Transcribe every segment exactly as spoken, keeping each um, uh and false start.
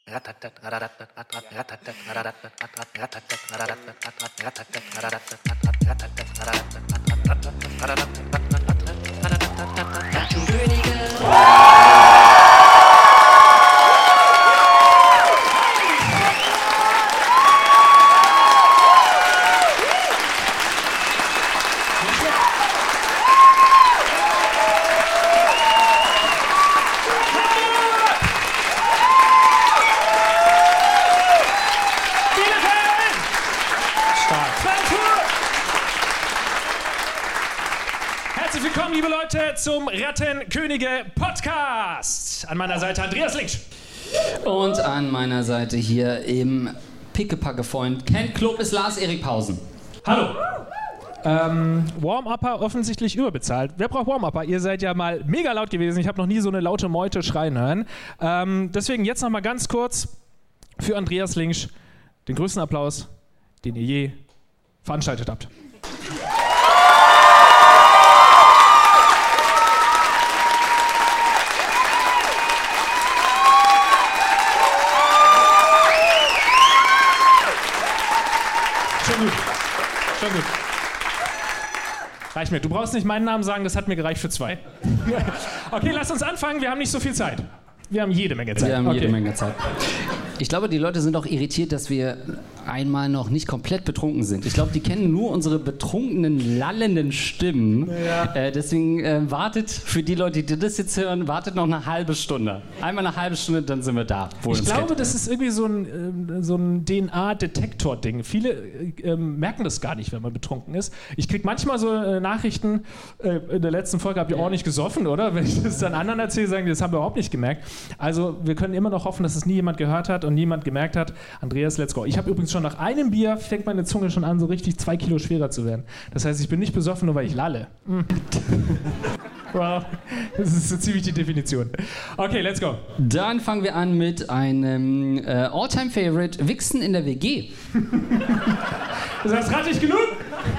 Zum Rattenkönige Podcast. An meiner Seite Andreas Linksch. Und an meiner Seite hier im Pickepacke-Freund Ken Club ist Lars-Erik Pausen. Hallo. Ähm, Warm-Upper offensichtlich überbezahlt. Wer braucht Warm-Upper? Ihr seid ja mal mega laut gewesen. Ich habe noch nie so eine laute Meute schreien hören. Ähm, deswegen jetzt noch mal ganz kurz für Andreas Linksch den größten Applaus, den ihr je veranstaltet habt. Schon gut. Schon gut. Reicht mir. Du brauchst nicht meinen Namen sagen, das hat mir gereicht für zwei. Okay, lass uns anfangen. Wir haben nicht so viel Zeit. Wir haben jede Menge Zeit. Wir haben okay. jede Menge Zeit. Ich glaube, die Leute sind auch irritiert, dass wir einmal noch nicht komplett betrunken sind. Ich glaube, die kennen nur unsere betrunkenen, lallenden Stimmen. Ja. Äh, deswegen äh, wartet für die Leute, die das jetzt hören, wartet noch eine halbe Stunde. Einmal eine halbe Stunde, dann sind wir da. Ich glaube, kennt. das ist irgendwie so ein, äh, so ein D N A-Detektor-Ding. Viele äh, merken das gar nicht, wenn man betrunken ist. Ich kriege manchmal so äh, Nachrichten, äh, in der letzten Folge habt ihr ordentlich gesoffen, oder? Wenn ich das dann anderen erzähle, sagen die, das haben wir überhaupt nicht gemerkt. Also wir können immer noch hoffen, dass es nie jemand gehört hat und niemand gemerkt hat. Andreas, let's go. Ich habe übrigens schon nach einem Bier, fängt meine Zunge schon an, so richtig zwei Kilo schwerer zu werden. Das heißt, ich bin nicht besoffen, nur weil ich lalle. Mm. Wow, das ist so ziemlich die Definition. Okay, let's go. Dann fangen wir an mit einem äh, All-Time-Favorite, Wichsen in der W G. Das heißt, rate ich genug?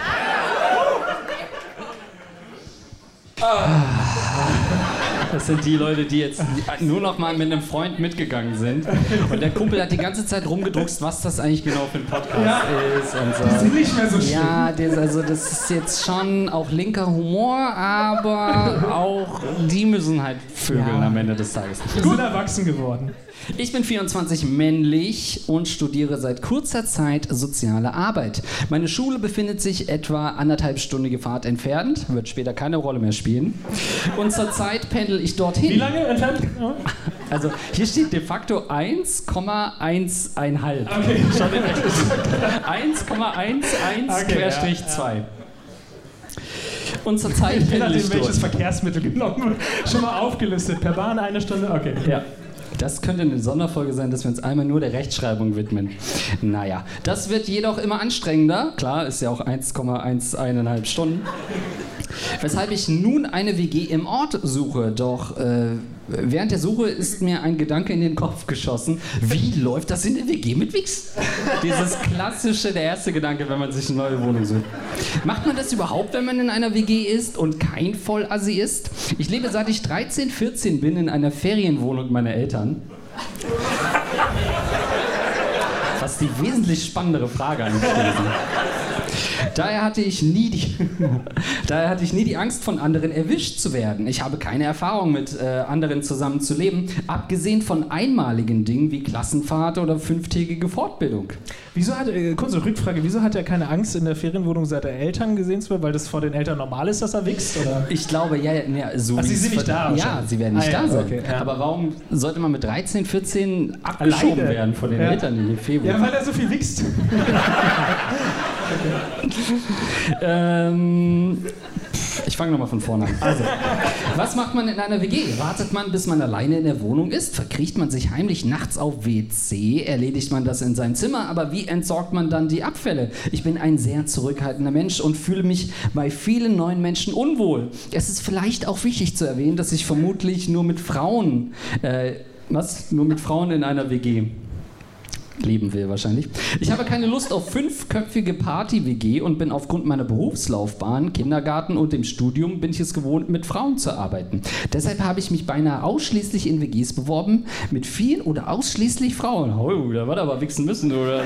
Das sind die Leute, die jetzt nur noch mal mit einem Freund mitgegangen sind. Und der Kumpel hat die ganze Zeit rumgedruckst, was das eigentlich genau für ein Podcast ja. ist. Und so. Die sind nicht mehr so schlimm. Ja, das, also das ist jetzt schon auch linker Humor, aber auch die müssen halt vögeln ja. am Ende des Tages. Wir sind erwachsen geworden. Ich bin vierundzwanzig, männlich und studiere seit kurzer Zeit soziale Arbeit. Meine Schule befindet sich etwa anderthalbstündige Fahrt entfernt, wird später keine Rolle mehr spielen. Und zurzeit pendel ich dorthin. Wie lange entfernt? Also hier steht de facto eins Komma eins fünf. Okay. eins Komma eins eins okay, Querstrich zwei. Ja, ja. Und zurzeit pendel ich dort. welches Verkehrsmittel genommen schon mal aufgelistet. Per Bahn eine Stunde? Okay. Ja. Das könnte eine Sonderfolge sein, dass wir uns einmal nur der Rechtschreibung widmen. Naja, das wird jedoch immer anstrengender. Klar, ist ja auch eins Komma eins fünf Stunden. Weshalb ich nun eine W G im Ort suche. Doch äh, während der Suche ist mir ein Gedanke in den Kopf geschossen. Wie läuft das in der W G mit Wichs? Dieses klassische, der erste Gedanke, wenn man sich eine neue Wohnung sucht. Macht man das überhaupt, wenn man in einer W G ist und kein Vollassi ist? Ich lebe seit ich dreizehn, vierzehn bin in einer Ferienwohnung meiner Eltern. Was die wesentlich spannendere Frage eigentlich gewesen. Daher hatte ich nie die, daher hatte ich nie die Angst, von anderen erwischt zu werden. Ich habe keine Erfahrung mit äh, anderen zusammen zu leben, abgesehen von einmaligen Dingen wie Klassenfahrt oder fünftägige Fortbildung. Wieso hat, äh, kurze Rückfrage, wieso hat er keine Angst, in der Ferienwohnung seiner Eltern gesehen zu werden? Weil das vor den Eltern normal ist, dass er wächst? Oder? Ich glaube, ja, ja so also sie sind nicht da? Ja, sie werden nicht ah, ja, da sein. Okay, ja. Aber warum sollte man mit dreizehn, vierzehn abgeschoben Alleine. werden von den ja. Eltern in die Ferienwohnung? Ja, weil er so viel wächst. ähm, ich fange nochmal von vorne an. Also, was macht man in einer W G? Wartet man, bis man alleine in der Wohnung ist? Verkriecht man sich heimlich nachts auf W C? Erledigt man das in seinem Zimmer? Aber wie entsorgt man dann die Abfälle? Ich bin ein sehr zurückhaltender Mensch und fühle mich bei vielen neuen Menschen unwohl. Es ist vielleicht auch wichtig zu erwähnen, dass ich vermutlich nur mit Frauen, äh, was? Nur mit Frauen in einer W G leben will wahrscheinlich. Ich habe keine Lust auf fünfköpfige Party-W G und bin aufgrund meiner Berufslaufbahn, Kindergarten und dem Studium bin ich es gewohnt, mit Frauen zu arbeiten. Deshalb habe ich mich beinahe ausschließlich in W Gs beworben, mit vielen oder ausschließlich Frauen. Oh, da war da aber wichsen müssen, oder?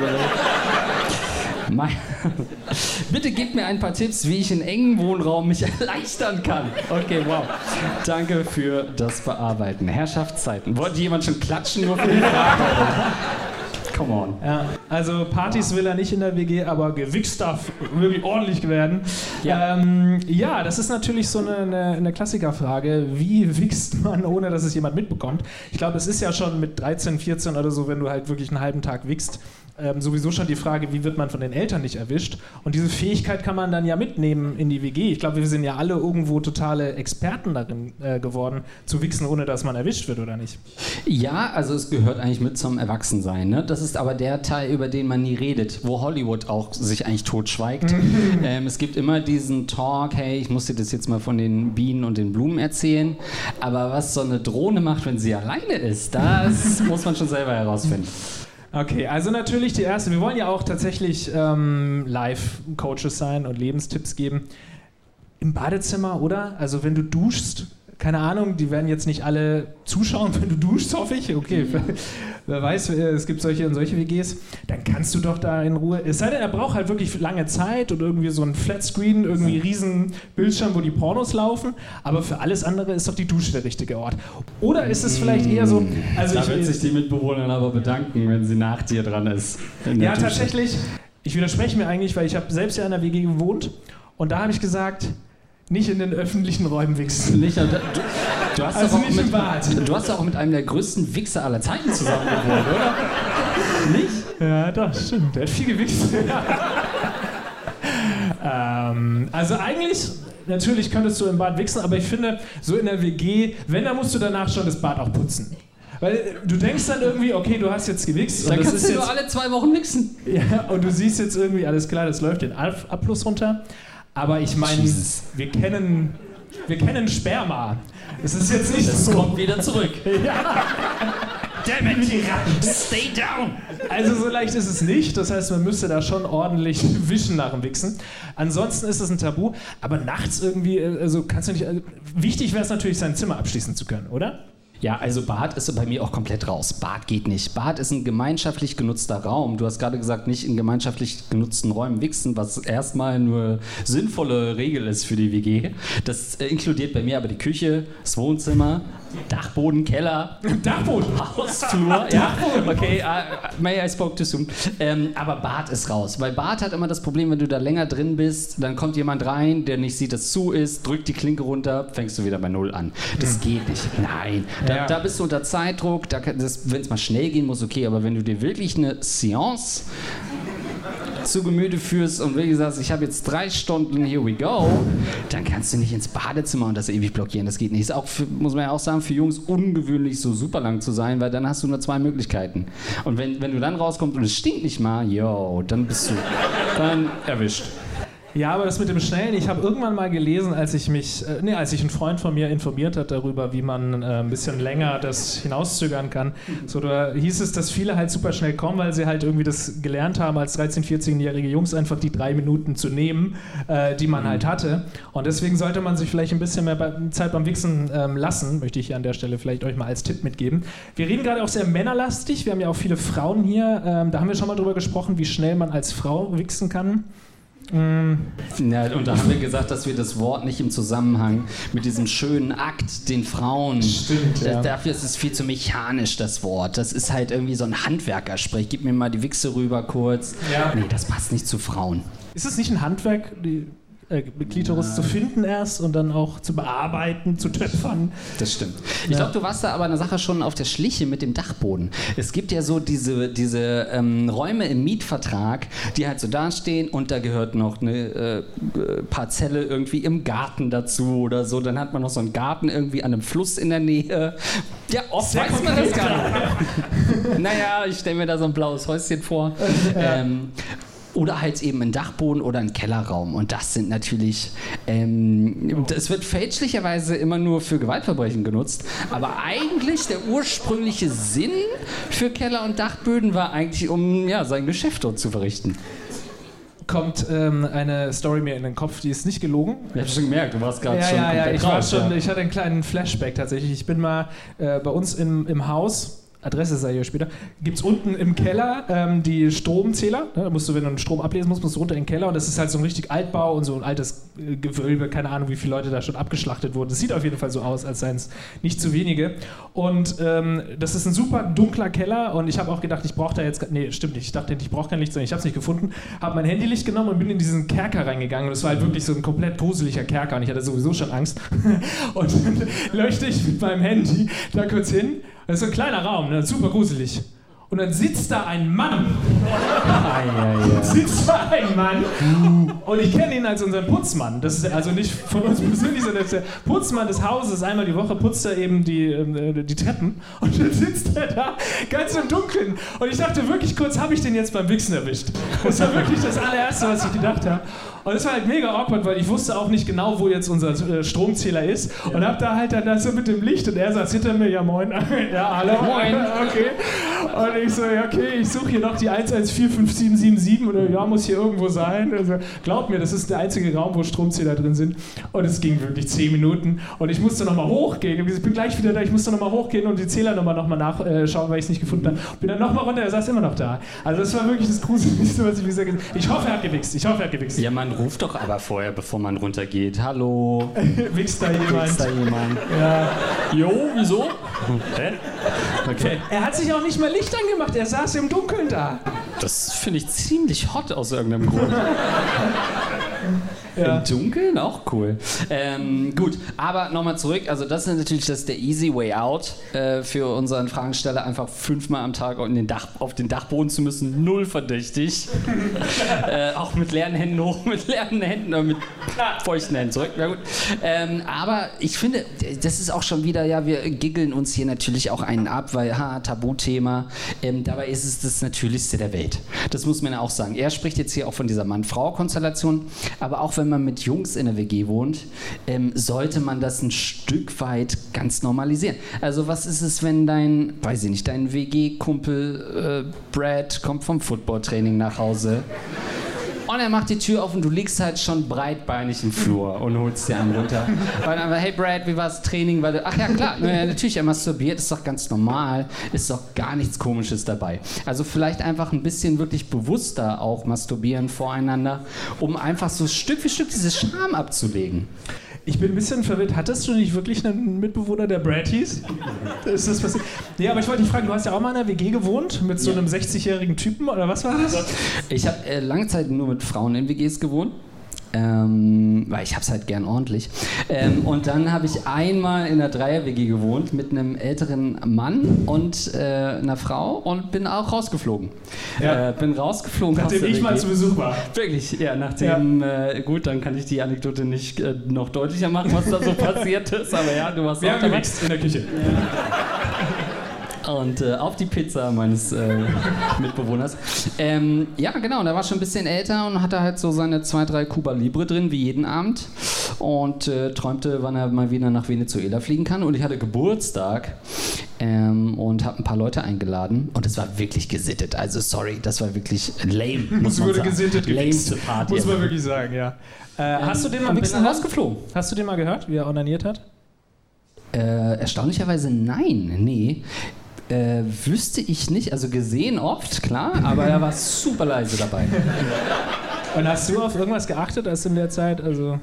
Bitte gebt mir ein paar Tipps, wie ich in engen Wohnraum mich erleichtern kann. Okay, wow. Danke für das Bearbeiten. Herrschaftszeiten. Wollte jemand schon klatschen nur für die Frage? Come on. Ja, also Partys will er nicht in der W G, aber gewichst darf wirklich ordentlich werden. Ja, ähm, ja das ist natürlich so eine, eine, eine Klassikerfrage. Wie wichst man, ohne dass es jemand mitbekommt? Ich glaube, es ist ja schon mit dreizehn, vierzehn oder so, wenn du halt wirklich einen halben Tag wichst, ähm, sowieso schon die Frage, wie wird man von den Eltern nicht erwischt? Und diese Fähigkeit kann man dann ja mitnehmen in die W G. Ich glaube, wir sind ja alle irgendwo totale Experten darin äh, geworden, zu wichsen, ohne dass man erwischt wird, oder nicht? Ja, also es gehört eigentlich mit zum Erwachsensein. Ne? Das ist aber der Teil, über den man nie redet, wo Hollywood auch sich eigentlich totschweigt. ähm, es gibt immer diesen Talk, hey, ich muss dir das jetzt mal von den Bienen und den Blumen erzählen, aber was so eine Drohne macht, wenn sie alleine ist, das muss man schon selber herausfinden. Okay, also natürlich die erste. Wir wollen ja auch tatsächlich ähm, Live-Coaches sein und Lebenstipps geben. Im Badezimmer, oder? Also wenn du duschst, keine Ahnung, die werden jetzt nicht alle zuschauen, wenn du duschst, hoffe ich. Okay, ja. Wer weiß, es gibt solche und solche W Gs. Dann kannst du doch da in Ruhe, es sei denn, er braucht halt wirklich lange Zeit und irgendwie so ein Flatscreen, irgendwie riesen Bildschirm, wo die Pornos laufen. Aber für alles andere ist doch die Dusche der richtige Ort. Oder ist es vielleicht eher so... Also da ich, wird sich die Mitbewohnerin aber bedanken, wenn sie nach dir dran ist. Ja, Dusche. Tatsächlich. Ich widerspreche mir eigentlich, weil ich habe selbst ja in einer W G gewohnt und da habe ich gesagt... Nicht in den öffentlichen Räumen wichsen. Nicht, du, du, hast also auch nicht mit, im Bad. Du hast auch mit einem der größten Wichser aller Zeiten zusammen gewohnt, oder? Nicht? Ja, doch, stimmt. Der hat viel gewichst. ähm, also eigentlich, natürlich könntest du im Bad wichsen, aber ich finde, so in der W G, wenn, dann musst du danach schon das Bad auch putzen. Weil du denkst dann irgendwie, okay, du hast jetzt gewichst. Dann und das kannst ist du jetzt, nur alle zwei Wochen wichsen. Ja, und du siehst jetzt irgendwie, alles klar, das läuft den Abfluss runter. Aber ich meine, wir kennen, wir kennen Sperma. Es ist jetzt nicht das so. Es kommt wieder zurück. Ja. Damn it, stay down. Also so leicht ist es nicht. Das heißt, man müsste da schon ordentlich wischen nach dem Wichsen. Ansonsten ist es ein Tabu. Aber nachts irgendwie, also kannst du nicht. Also wichtig wäre es natürlich, sein Zimmer abschließen zu können, oder? Ja, also Bad ist bei mir auch komplett raus. Bad geht nicht. Bad ist ein gemeinschaftlich genutzter Raum. Du hast gerade gesagt, nicht in gemeinschaftlich genutzten Räumen wichsen, was erstmal nur sinnvolle Regel ist für die W G. Das äh, inkludiert bei mir aber die Küche, das Wohnzimmer, Dachboden, Keller, Dachboden, Hausflur. Ja, okay, uh, may I spoke too soon. Ähm, aber Bad ist raus, weil Bad hat immer das Problem, wenn du da länger drin bist, dann kommt jemand rein, der nicht sieht, dass es zu ist, drückt die Klinke runter, fängst du wieder bei Null an. Das geht nicht. Nein. Da, ja. da bist du unter Zeitdruck, wenn es mal schnell gehen muss, okay, aber wenn du dir wirklich eine Seance zu Gemüte führst und wirklich sagst, ich habe jetzt drei Stunden, here we go, dann kannst du nicht ins Badezimmer und das ewig blockieren. Das geht nicht. Ist auch, für, muss man ja auch sagen, für Jungs ungewöhnlich so super lang zu sein, weil dann hast du nur zwei Möglichkeiten. Und wenn, wenn du dann rauskommst und es stinkt nicht mal, yo, dann bist du dann erwischt. Ja, aber das mit dem Schnellen, ich habe irgendwann mal gelesen, als ich mich, äh, nee, als sich ein Freund von mir informiert hat darüber, wie man äh, ein bisschen länger das hinauszögern kann. So, da hieß es, dass viele halt super schnell kommen, weil sie halt irgendwie das gelernt haben, als dreizehn-, vierzehnjährige Jungs einfach die drei Minuten zu nehmen, äh, die man halt hatte. Und deswegen sollte man sich vielleicht ein bisschen mehr bei, Zeit beim Wichsen ähm, lassen, möchte ich hier an der Stelle vielleicht euch mal als Tipp mitgeben. Wir reden gerade auch sehr männerlastig, wir haben ja auch viele Frauen hier, ähm, da haben wir schon mal drüber gesprochen, wie schnell man als Frau wichsen kann. Mm. Ja, und da haben wir gesagt, dass wir das Wort nicht im Zusammenhang mit diesem schönen Akt, den Frauen. Stimmt, ja. Dafür ist es viel zu mechanisch, das Wort. Das ist halt irgendwie so ein Handwerkersprech. Gib mir mal die Wichse rüber kurz. Ja. Nee, das passt nicht zu Frauen. Ist es nicht ein Handwerk, die äh, Klitoris ja. zu finden erst und dann auch zu bearbeiten, zu töpfern? Das stimmt. Ich ja. glaube, du warst da aber eine Sache schon auf der Schliche mit dem Dachboden. Es gibt ja so diese, diese ähm, Räume im Mietvertrag, die halt so dastehen und da gehört noch eine äh, Parzelle irgendwie im Garten dazu oder so. Dann hat man noch so einen Garten irgendwie an einem Fluss in der Nähe. Ja, oft Sehr weiß man das gar nicht. Naja, ich stelle mir da so ein blaues Häuschen vor. Ja. Ähm, oder halt eben ein Dachboden oder ein Kellerraum. Und das sind natürlich, ähm, es wird fälschlicherweise immer nur für Gewaltverbrechen genutzt, aber eigentlich der ursprüngliche Sinn für Keller- und Dachböden war eigentlich, um ja, sein Geschäft dort zu verrichten. Kommt ähm, eine Story mir in den Kopf, die ist nicht gelogen. Ich habe schon gemerkt, du warst gerade ja, schon ja, ja, ich war raus, schon, ja. ich hatte einen kleinen Flashback tatsächlich. Ich bin mal äh, bei uns im, im Haus, Adresse sei hier später, gibt es unten im Keller ähm, die Stromzähler. Ne? Da musst du, wenn du einen Strom ablesen musst, musst du runter in den Keller und das ist halt so ein richtig Altbau und so ein altes äh, Gewölbe, keine Ahnung, wie viele Leute da schon abgeschlachtet wurden. Das sieht auf jeden Fall so aus, als seien es nicht zu wenige. Und ähm, das ist ein super dunkler Keller und ich habe auch gedacht, ich brauche da jetzt, nee, stimmt nicht, ich dachte, ich brauche kein Licht, sondern ich habe es nicht gefunden, habe mein Handylicht genommen und bin in diesen Kerker reingegangen und es war halt wirklich so ein komplett gruseliger Kerker und ich hatte sowieso schon Angst. Und dann leuchte ich mit meinem Handy da kurz hin. Das ist so ein kleiner Raum, ne? Super gruselig. Und dann sitzt da ein Mann. sitzt da ein Mann. Und ich kenne ihn als unseren Putzmann. Das ist also nicht von uns persönlich, sondern das ist der Putzmann des Hauses. Einmal die Woche putzt er eben die, äh, die Treppen. Und dann sitzt er da ganz im Dunkeln. Und ich dachte wirklich kurz, habe ich den jetzt beim Wichsen erwischt? Das war wirklich das allererste, was ich gedacht habe. Und das war halt mega awkward, weil ich wusste auch nicht genau, wo jetzt unser äh, Stromzähler ist. Ja. Und hab da halt dann das so mit dem Licht und er saß hinter mir, ja moin. Ja, hallo. Moin. Okay. Und ich so, ja okay, ich suche hier noch die eins eins vier fünf sieben sieben sieben und ja, muss hier irgendwo sein. Also, glaub mir, das ist der einzige Raum, wo Stromzähler drin sind. Und es ging wirklich zehn Minuten. Und ich musste nochmal hochgehen. Ich bin gleich wieder da, ich musste nochmal hochgehen und die Zählernummer nochmal nachschauen, weil ich es nicht gefunden habe. Bin dann nochmal runter, er saß immer noch da. Also das war wirklich das Gruseligste, was ich bisher gesehen habe. Ich hoffe, er hat gewichst. Ich hoffe, er hat gewichst. Ja, man ruft doch aber vorher, bevor man runtergeht. Hallo. Wichst da jemand? Wichst da jemand? Ja. Jo, wieso? Hä? Okay. Er hat sich auch nicht mal Licht angemacht, er saß im Dunkeln da. Das finde ich ziemlich hot aus irgendeinem Grund. Ja. Im Dunkeln? Auch cool. Ähm, gut, aber nochmal zurück. Also das ist natürlich das der easy way out äh, für unseren Fragensteller, einfach fünfmal am Tag in den Dach, auf den Dachboden zu müssen. Null verdächtig. äh, auch mit leeren Händen hoch, mit leeren Händen oder mit feuchten Händen zurück. Na gut. Ähm, aber ich finde, das ist auch schon wieder, ja, wir giggeln uns hier natürlich auch einen ab, weil, ha, Tabuthema. Ähm, dabei ist es das Natürlichste der Welt. Das muss man ja auch sagen. Er spricht jetzt hier auch von dieser Mann-Frau-Konstellation, aber auch wenn man mit Jungs in der W G wohnt, ähm, sollte man das ein Stück weit ganz normalisieren. Also was ist es, wenn dein, weiß ich nicht, dein W G-Kumpel äh, Brad kommt vom Footballtraining nach Hause und er macht die Tür auf und du liegst halt schon breitbeinig im Flur und holst dir einen runter. Und dann, hey Brad, wie war das Training? Weil du, ach ja klar, natürlich, er masturbiert, ist doch ganz normal, ist doch gar nichts Komisches dabei. Also vielleicht einfach ein bisschen wirklich bewusster auch masturbieren voreinander, um einfach so Stück für Stück diese Scham abzulegen. Ich bin ein bisschen verwirrt. Hattest du nicht wirklich einen Mitbewohner, der Brad hieß? Ist das passiert? Nee, aber ich wollte dich fragen, du hast ja auch mal in einer W G gewohnt mit so einem sechzigjährigen Typen, oder was war das? Ich habe äh, lange Zeit nur mit Frauen in W Gs gewohnt. Ähm, weil ich hab's halt gern ordentlich. Ähm, und dann habe ich einmal in einer Dreier-W G gewohnt mit einem älteren Mann und äh, einer Frau und bin auch rausgeflogen. Ja. Äh, bin rausgeflogen. Nachdem ich mal zu Besuch war. Wirklich, ja, nachdem, ja. Äh, gut, dann kann ich die Anekdote nicht äh, noch deutlicher machen, was da so passiert ist, aber ja, du warst Wir auch haben dabei. gemixt in der Küche. Ja. Und äh, auf die Pizza meines äh, Mitbewohners. Ähm, ja, genau, und er war schon ein bisschen älter und hatte halt so seine zwei, drei Cuba Libre drin, wie jeden Abend. Und äh, träumte, wann er mal wieder nach Venezuela fliegen kann. Und ich hatte Geburtstag ähm, und habe ein paar Leute eingeladen. Und es war wirklich gesittet. Also sorry, das war wirklich lame, muss man wurde sagen. Gesittet, Lameste Party. Muss man wirklich sagen, ja. Äh, ähm, hast du den mal bin rausgeflogen? Hast du den mal gehört, wie er onaniert hat? Äh, erstaunlicherweise nein, nee. Äh, wüsste ich nicht, also gesehen oft, klar, aber er war super leise dabei. Und hast du auf irgendwas geachtet, als in der Zeit, also...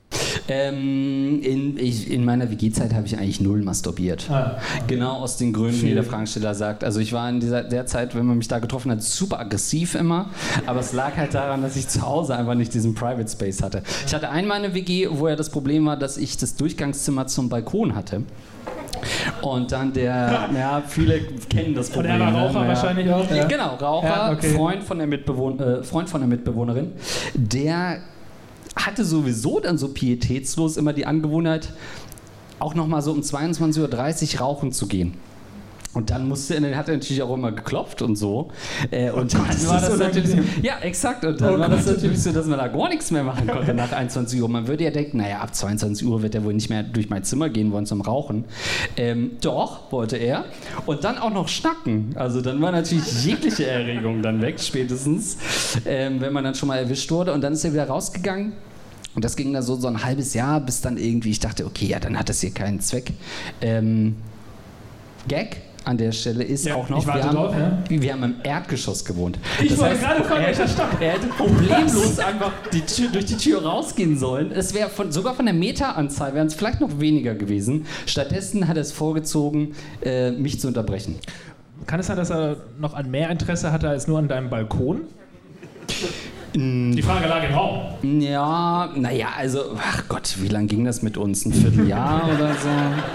Ähm, in, ich, in meiner W G-Zeit habe ich eigentlich null masturbiert. Ah. Genau aus den Gründen, wie der Fragensteller sagt. Also ich war in dieser der Zeit, wenn man mich da getroffen hat, super aggressiv immer. Aber es lag halt daran, dass ich zu Hause einfach nicht diesen Private Space hatte. Ich hatte einmal eine W G, wo ja das Problem war, dass ich das Durchgangszimmer zum Balkon hatte. Und dann der, ja, viele kennen das Problem. Und er war Raucher ne? wahrscheinlich auch? Ja. Genau, Raucher, ja, okay. Freund, von der Mitbewohn- äh, Freund von der Mitbewohnerin, der hatte sowieso dann so pietätslos immer die Angewohnheit, auch nochmal so um zweiundzwanzig Uhr dreißig rauchen zu gehen. Und dann musste, dann hat er natürlich auch immer geklopft und so. Äh, und oh dann Gott, war das so natürlich so, ja, exakt. Und dann oh war das Gott. natürlich so, dass man da gar nichts mehr machen konnte nach einundzwanzig Uhr. Man würde ja denken, naja, ab zweiundzwanzig Uhr wird er wohl nicht mehr durch mein Zimmer gehen wollen zum Rauchen. Ähm, doch, wollte er. Und dann auch noch schnacken. Also dann war natürlich jegliche Erregung dann weg, spätestens, ähm, wenn man dann schon mal erwischt wurde. Und dann ist er wieder rausgegangen. Und das ging dann so, so ein halbes Jahr, bis dann irgendwie, ich dachte, okay, ja, dann hat das hier keinen Zweck. Ähm, Gag an der Stelle ist ja, auch noch, ich wir, warte haben, drauf, ja. wir haben im Erdgeschoss gewohnt. Ich das wollte heißt, gerade fragen, er, welcher Stock? er hätte problemlos einfach die Tür, durch die Tür rausgehen sollen. Es wäre von, sogar von der Meteranzahl wären es vielleicht noch weniger gewesen. Stattdessen hat er es vorgezogen, äh, mich zu unterbrechen. Kann es sein, dass er noch an mehr Interesse hatte als nur an deinem Balkon? Die Frage lag im Raum. Ja, naja, also, ach Gott, wie lange ging das mit uns? Ein Vierteljahr oder so?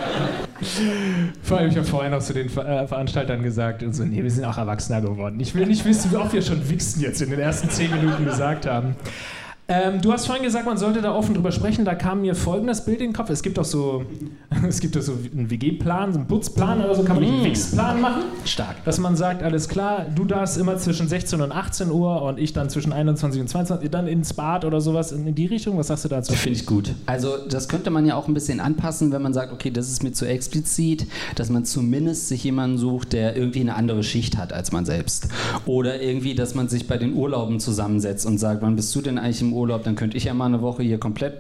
Vor allem, ich habe vorher noch zu den Ver äh, Veranstaltern gesagt, und so, nee, wir sind auch Erwachsener geworden. Ich will nicht wissen, wie oft wir schon Wichsen jetzt in den ersten zehn Minuten gesagt haben. Ähm, du hast vorhin gesagt, man sollte da offen drüber sprechen. Da kam mir folgendes Bild in den Kopf. Es gibt auch so, es gibt auch so einen W G-Plan, so einen Putzplan oder so, kann man nicht einen Wichsplan machen. Stark. Dass man sagt, alles klar, du darfst immer zwischen sechzehn und achtzehn Uhr und ich dann zwischen einundzwanzig und zweiundzwanzig, dann ins Bad oder sowas in die Richtung. Was sagst du dazu? Finde ich gut. Also das könnte man ja auch ein bisschen anpassen, wenn man sagt, okay, das ist mir zu explizit, dass man zumindest sich jemanden sucht, der irgendwie eine andere Schicht hat als man selbst. Oder irgendwie, dass man sich bei den Urlauben zusammensetzt und sagt, wann bist du denn eigentlich im Urlaub? Dann könnte ich ja mal eine Woche hier komplett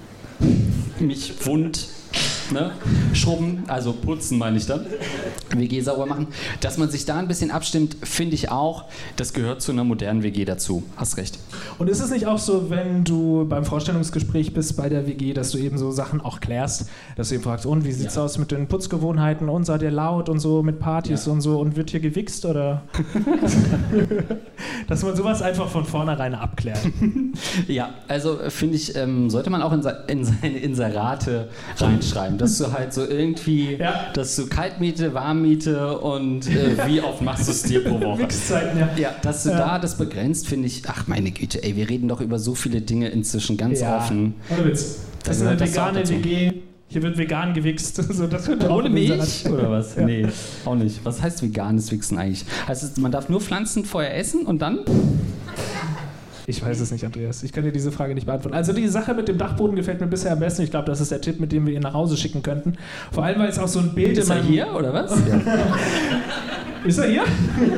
mich wund ne, schrubben, also putzen meine ich dann, W G sauber machen. Dass man sich da ein bisschen abstimmt, finde ich auch, das gehört zu einer modernen W G dazu. Hast recht. Und ist es nicht auch so, wenn du beim Vorstellungsgespräch bist bei der W G, dass du eben so Sachen auch klärst, dass du eben fragst, und wie sieht's ja. aus mit den Putzgewohnheiten und seid ihr laut und so mit Partys ja. und so und wird hier gewichst oder? Dass man sowas einfach von vornherein abklärt. Ja, also finde ich, ähm, sollte man auch in, in seine Inserate reinschreiben, dass du halt so irgendwie, ja. dass du Kaltmiete, Warmmiete und äh, wie oft machst du es dir pro Woche? Wichszeiten, ja. Ja, dass du ja. da das begrenzt, finde ich, ach meine Güte, ey, wir reden doch über so viele Dinge inzwischen ganz ja. offen. Ohne Witz. Das, das ist eine vegane W G. Hier wird vegan gewichst. So, das ohne Milch? Oder was? Ja. Nee, auch nicht. Was heißt veganes Wichsen eigentlich? Heißt es, man darf nur Pflanzen vorher essen und dann? Ich weiß es nicht, Andreas. Ich kann dir diese Frage nicht beantworten. Also die Sache mit dem Dachboden gefällt mir bisher am besten. Ich glaube, das ist der Tipp, mit dem wir ihn nach Hause schicken könnten. Vor allem, weil es auch so ein Bild ist in er hier, oder was? Ja. Ist er hier?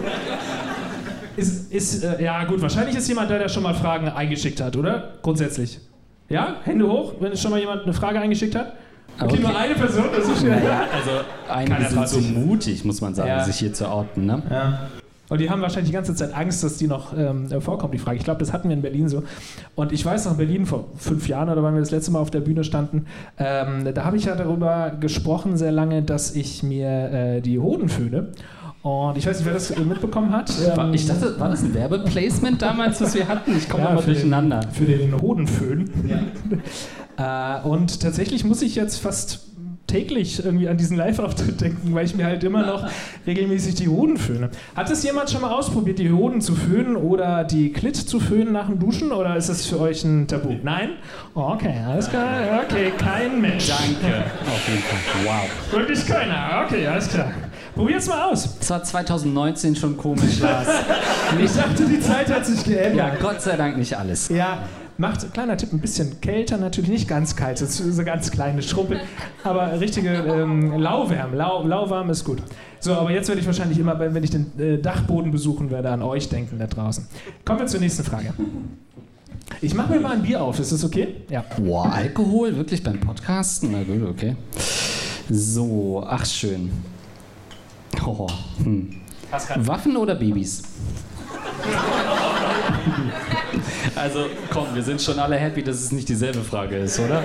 Ist, ist, äh, ja gut, wahrscheinlich ist jemand, der da schon mal Fragen eingeschickt hat, oder? Grundsätzlich. Ja? Hände hoch, wenn schon mal jemand eine Frage eingeschickt hat? Okay, okay. Nur eine Person, das ist schwer. Ja, also einige sind so mutig, muss man sagen, ja. sich hier zu outen, ne? Ja. Und die haben wahrscheinlich die ganze Zeit Angst, dass die noch ähm, vorkommt, die Frage. Ich glaube, das hatten wir in Berlin so. Und ich weiß noch, in Berlin vor fünf Jahren, oder wann wir das letzte Mal auf der Bühne standen, ähm, da habe ich ja darüber gesprochen sehr lange, dass ich mir äh, die Hoden föhne. Und ich weiß nicht, wer das mitbekommen hat. Ähm, ich dachte, war das ein Werbeplacement damals, was wir hatten? Ich komme ja, mal durcheinander. Den, für den Hodenföhn. Ja. äh, und tatsächlich muss ich jetzt fast täglich irgendwie an diesen Live-Auftritt denken, weil ich mir halt immer noch regelmäßig die Hoden föhne. Hat es jemand schon mal ausprobiert, die Hoden zu föhnen oder die Klit zu föhnen nach dem Duschen, oder ist das für euch ein Tabu? Nein? Oh, okay, alles klar. Okay, kein Mensch. Danke. Auf jeden Fall. Wow. Wirklich keiner. Okay, alles klar. Probier's mal aus. Das war zwanzig neunzehn schon komisch, Lars. Ich dachte, die Zeit hat sich geändert. Ja, Gott sei Dank nicht alles. Ja. Macht, kleiner Tipp, ein bisschen kälter, natürlich nicht ganz kalt, das ist so ganz kleine Schrumpel, aber richtige ähm, Lauwärme, lau, lauwarm ist gut. So, aber jetzt werde ich wahrscheinlich immer, wenn ich den äh, Dachboden besuchen werde, an euch denken da draußen. Kommen wir zur nächsten Frage. Ich mache mir mal ein Bier auf, ist das okay? Ja. Boah, Alkohol? Wirklich beim Podcasten? Na gut, okay. So, ach schön. Oh, hm. Waffen oder Babys? Also komm, wir sind schon alle happy, dass es nicht dieselbe Frage ist, oder?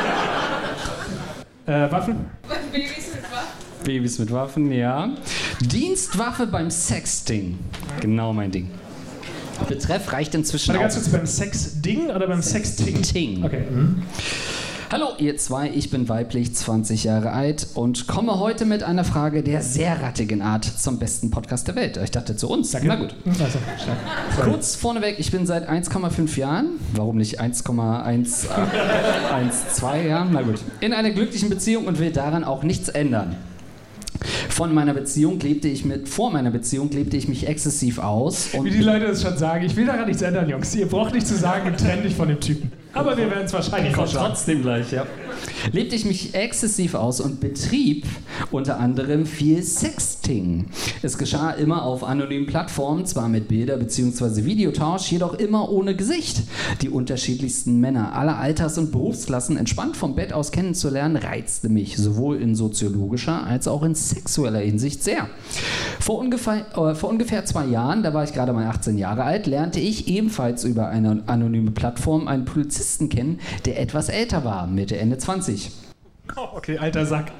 Äh, Waffen? Babys mit Waffen. Babys mit Waffen, ja. Dienstwaffe beim Sexting. Genau mein Ding. Betreff reicht inzwischen Warte, auch... ganz kurz, beim Sexding oder beim Sexting? Ting. Okay. Mhm. Hallo ihr zwei, ich bin weiblich, zwanzig Jahre alt und komme heute mit einer Frage der sehr rattigen Art zum besten Podcast der Welt. Ich dachte zu uns. Danke. Na gut. Also, kurz vorneweg, ich bin seit eins Komma fünf Jahren, warum nicht eins Komma eins zwei Jahren, na gut, in einer glücklichen Beziehung und will daran auch nichts ändern. Von meiner Beziehung lebte ich mit, vor meiner Beziehung lebte ich mich exzessiv aus. Und wie die Leute das schon sagen, ich will daran nichts ändern, Jungs. Ihr braucht nicht zu sagen, trenn dich von dem Typen. Aber wir werden es wahrscheinlich kommt vorschlagen. Trotzdem gleich, ja. Lebte ich mich exzessiv aus und betrieb unter anderem viel Sexting. Es geschah immer auf anonymen Plattformen, zwar mit Bilder- bzw. Videotausch, jedoch immer ohne Gesicht. Die unterschiedlichsten Männer aller Alters- und Berufsklassen entspannt vom Bett aus kennenzulernen, reizte mich sowohl in soziologischer als auch in sexueller Hinsicht sehr. Vor ungefähr, äh, vor ungefähr zwei Jahren, da war ich gerade mal achtzehn Jahre alt, lernte ich ebenfalls über eine anonyme Plattform einen Polizisten kennen, der etwas älter war, Mitte, Ende zwanzig. Oh, okay, alter Sack.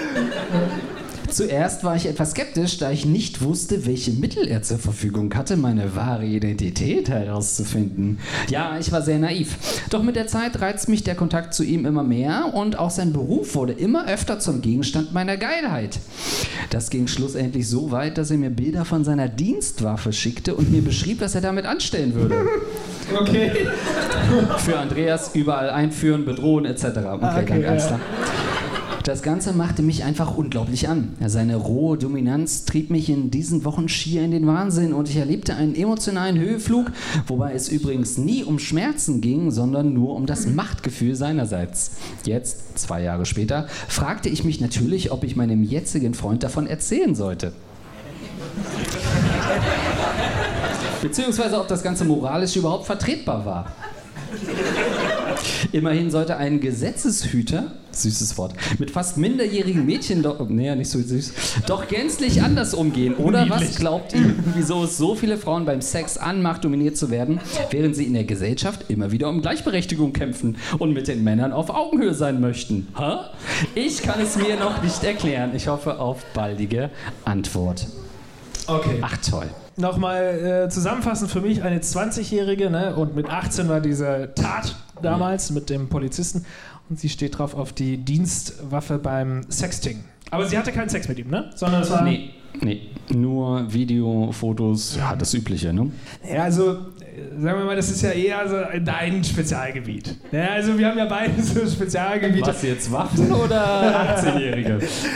Zuerst war ich etwas skeptisch, da ich nicht wusste, welche Mittel er zur Verfügung hatte, meine wahre Identität herauszufinden. Ja, ich war sehr naiv. Doch mit der Zeit reizt mich der Kontakt zu ihm immer mehr und auch sein Beruf wurde immer öfter zum Gegenstand meiner Geilheit. Das ging schlussendlich so weit, dass er mir Bilder von seiner Dienstwaffe schickte und mir beschrieb, was er damit anstellen würde. Okay. Für Andreas überall einführen, bedrohen et cetera. Okay, okay, danke, alles ja. klar. Das Ganze machte mich einfach unglaublich an. Seine rohe Dominanz trieb mich in diesen Wochen schier in den Wahnsinn und ich erlebte einen emotionalen Höheflug, wobei es übrigens nie um Schmerzen ging, sondern nur um das Machtgefühl seinerseits. Jetzt, zwei Jahre später, fragte ich mich natürlich, ob ich meinem jetzigen Freund davon erzählen sollte. Beziehungsweise ob das Ganze moralisch überhaupt vertretbar war. Immerhin sollte ein Gesetzeshüter, süßes Wort, mit fast minderjährigen Mädchen doch, nee, nicht so süß, doch gänzlich anders umgehen. Oder was glaubt ihr, wieso es so viele Frauen beim Sex anmacht, dominiert zu werden, während sie in der Gesellschaft immer wieder um Gleichberechtigung kämpfen und mit den Männern auf Augenhöhe sein möchten? Hä? Ich kann es mir noch nicht erklären. Ich hoffe auf baldige Antwort. Okay. Ach toll. Nochmal äh, zusammenfassend für mich, eine zwanzigjährige, ne, und mit achtzehn war diese Tat damals mit dem Polizisten und sie steht drauf auf die Dienstwaffe beim Sexting. Aber sie hatte keinen Sex mit ihm, ne? Sondern es war... Nee, nee, nur Video, Fotos, ja, das Übliche, ne? Ja, also, sagen wir mal, das ist ja eher so dein Spezialgebiet. Ja, also wir haben ja beide so Spezialgebiete. Was jetzt, Waffen oder achtzehnjährige?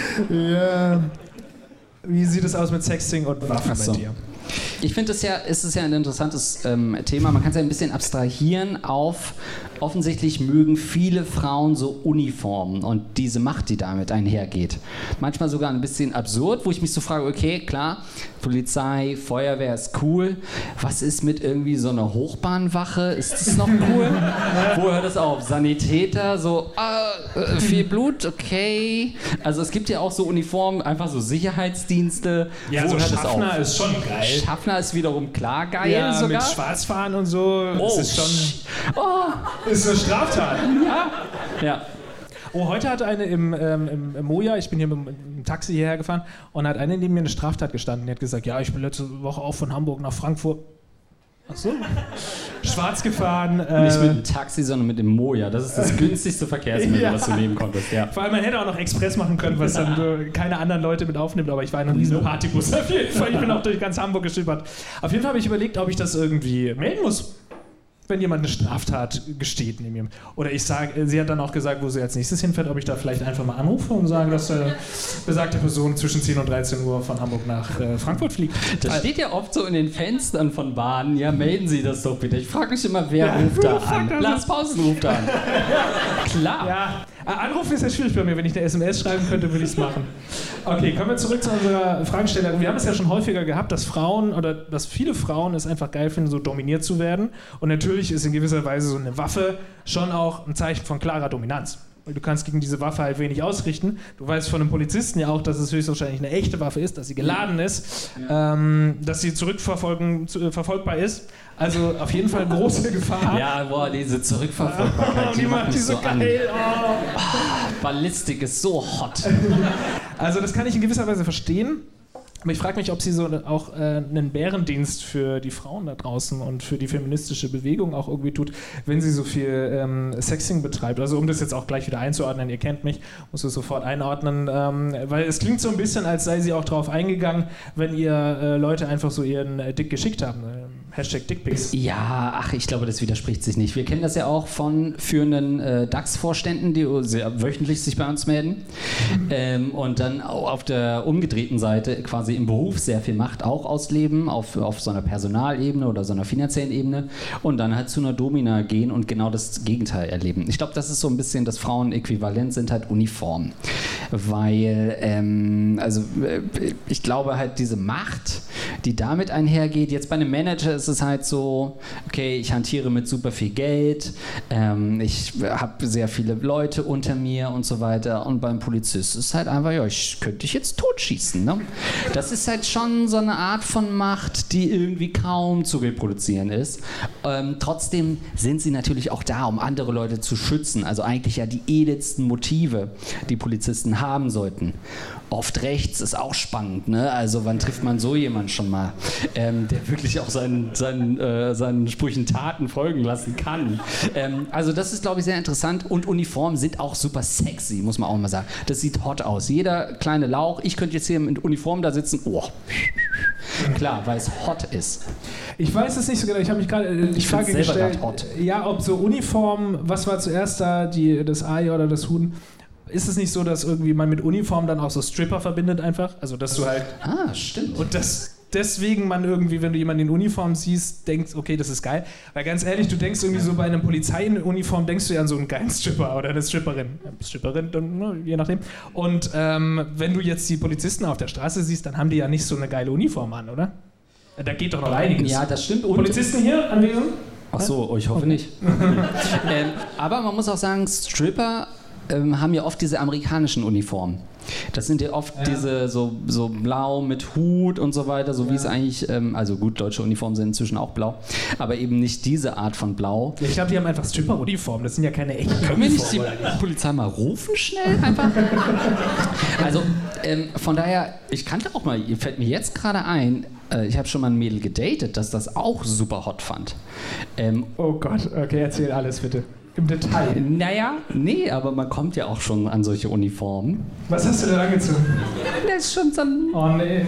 Ja... Wie sieht es aus mit Sexting und Waffen so. bei dir? Ich finde es ja, es ist ja ein interessantes ähm, Thema. Man kann es ja ein bisschen abstrahieren auf, offensichtlich mögen viele Frauen so Uniformen und diese Macht, die damit einhergeht. Manchmal sogar ein bisschen absurd, wo ich mich so frage, okay, klar, Polizei, Feuerwehr ist cool. Was ist mit irgendwie so einer Hochbahnwache? Ist das noch cool? Wo hört es auf? Sanitäter, so, ah, äh, viel Blut, okay. Also es gibt ja auch so Uniformen, einfach so Sicherheitsdienste. Ja, wo so hört es Schaffner auf? ist schon geil. Schaffner ist wiederum klar geil Ja, sogar. mit Schwarzfahren und so. Oh, Das ist schon... Oh. Ist eine Straftat. Ja. Oh, heute hat eine im, ähm, im, im Moja, ich bin hier mit dem Taxi hierher gefahren, und hat eine neben mir eine Straftat gestanden. Die hat gesagt, ja, ich bin letzte Woche auch von Hamburg nach Frankfurt. Ach so. Schwarz gefahren. Äh, Nicht mit dem Taxi, sondern mit dem Moja. Das ist das günstigste Verkehrsmittel, Ja. was du nehmen konntest. Ja. Vor allem, man hätte auch noch Express machen können, was dann äh, keine anderen Leute mit aufnimmt, aber ich war in einem riesen Partybus auf jeden Fall. Ich bin auch durch ganz Hamburg geschippert. Auf jeden Fall habe ich überlegt, ob ich das irgendwie melden muss, wenn jemand eine Straftat gesteht neben ihm. Oder ich sage, sie hat dann auch gesagt, wo sie als nächstes hinfährt, ob ich da vielleicht einfach mal anrufe und sage, dass äh, besagte Person zwischen zehn und dreizehn Uhr von Hamburg nach äh, Frankfurt fliegt. Das steht ja oft so in den Fenstern von Bahnen. Ja, melden Sie das doch bitte. Ich frage mich immer, wer Ja, ruft da fuck, an? das Lars Pausen ruft an. Klar. Ja, anrufen ist ja schwierig bei mir. Wenn ich eine S M S schreiben könnte, würde ich es machen. Okay, kommen wir zurück zu unserer Fragestellung. Wir haben es ja schon häufiger gehabt, dass Frauen oder dass viele Frauen es einfach geil finden, so dominiert zu werden. Und natürlich ist in gewisser Weise so eine Waffe schon auch ein Zeichen von klarer Dominanz. Weil du kannst gegen diese Waffe halt wenig ausrichten. Du weißt von einem Polizisten ja auch, dass es höchstwahrscheinlich eine echte Waffe ist, dass sie geladen ist, ja. ähm, dass sie zurückverfolgen, zu, äh, verfolgbar ist. Also auf jeden Fall große Gefahr. Ja, boah, diese Zurückverfolgbarkeit, Oh, die, die macht mich die so so an. geil. Oh. Ballistik ist so hot. Also das kann ich in gewisser Weise verstehen. Aber ich frage mich, ob sie so auch äh, einen Bärendienst für die Frauen da draußen und für die feministische Bewegung auch irgendwie tut, wenn sie so viel ähm, Sexting betreibt. Also um das jetzt auch gleich wieder einzuordnen, ihr kennt mich, muss es sofort einordnen, ähm, weil es klingt so ein bisschen, als sei sie auch drauf eingegangen, wenn ihr äh, Leute einfach so ihren äh, Dick geschickt haben. Hashtag Dickpics. Ja, ach, ich glaube, das widerspricht sich nicht. Wir kennen das ja auch von führenden äh, DAX-Vorständen, die sehr wöchentlich sich bei uns melden. Mhm. Ähm, und dann auch auf der umgedrehten Seite quasi im Beruf sehr viel Macht auch ausleben, auf, auf so einer Personalebene oder so einer finanziellen Ebene. Und dann halt zu einer Domina gehen und genau das Gegenteil erleben. Ich glaube, das ist so ein bisschen das Frauenäquivalent, sind halt Uniformen. Weil, ähm, also äh, ich glaube halt diese Macht, die damit einhergeht, jetzt bei einem Manager ist es halt so, okay, ich hantiere mit super viel Geld, ähm, ich habe sehr viele Leute unter mir und so weiter, und beim Polizist ist halt einfach, ja, ich könnte dich jetzt totschießen, ne? Das ist halt schon so eine Art von Macht, die irgendwie kaum zu reproduzieren ist. Ähm, trotzdem sind sie natürlich auch da, um andere Leute zu schützen, also eigentlich ja die edelsten Motive, die Polizisten haben sollten. Oft rechts ist auch spannend, ne? Also wann trifft man so jemanden schon mal, ähm, der wirklich auch seinen, seinen, äh, seinen Sprüchen Taten folgen lassen kann. Ähm, also das ist, glaube ich, sehr interessant, und Uniformen sind auch super sexy, muss man auch mal sagen. Das sieht hot aus. Jeder kleine Lauch, ich könnte jetzt hier mit Uniform da sitzen, oh. Klar, weil es hot ist. Ich weiß es nicht so genau, ich habe mich gerade die Frage gestellt, hot. Ja, ob so Uniformen, was war zuerst da, die, das Ei oder das Huhn? Ist es nicht so, dass irgendwie man mit Uniform dann auch so Stripper verbindet einfach? Also, dass du halt... Ah, stimmt. Und das, deswegen man irgendwie, wenn du jemanden in Uniform siehst, denkst, okay, das ist geil. Weil ganz ehrlich, du denkst irgendwie so bei einem Polizei in Uniform, denkst du ja an so einen geilen Stripper oder eine Stripperin. Stripperin, dann, ne, je nachdem. Und ähm, wenn du jetzt die Polizisten auf der Straße siehst, dann haben die ja nicht so eine geile Uniform an, oder? Da geht doch noch einiges. Ja, das stimmt. Und Polizisten hier anwesend? Ach so, ich hoffe okay. nicht. ähm, aber man muss auch sagen, Stripper ähm, haben ja oft diese amerikanischen Uniformen. Das sind ja oft ja. diese so, so blau mit Hut und so weiter, so ja. wie es eigentlich, ähm, also gut, deutsche Uniformen sind inzwischen auch blau, aber eben nicht diese Art von Blau. Ja, ich glaube, die haben einfach Stripper-Uniformen, das sind ja keine echten Können wir nicht die Polizei mal rufen schnell einfach? Also ähm, von daher, ich kannte auch mal, fällt mir jetzt gerade ein, äh, ich habe schon mal ein Mädel gedatet, das das auch super hot fand. Ähm, oh Gott, okay, erzähl alles bitte. Im Detail. Naja, nee, aber man kommt ja auch schon an solche Uniformen. Was hast du denn angezogen? Das ist schon so ein... Oh nee.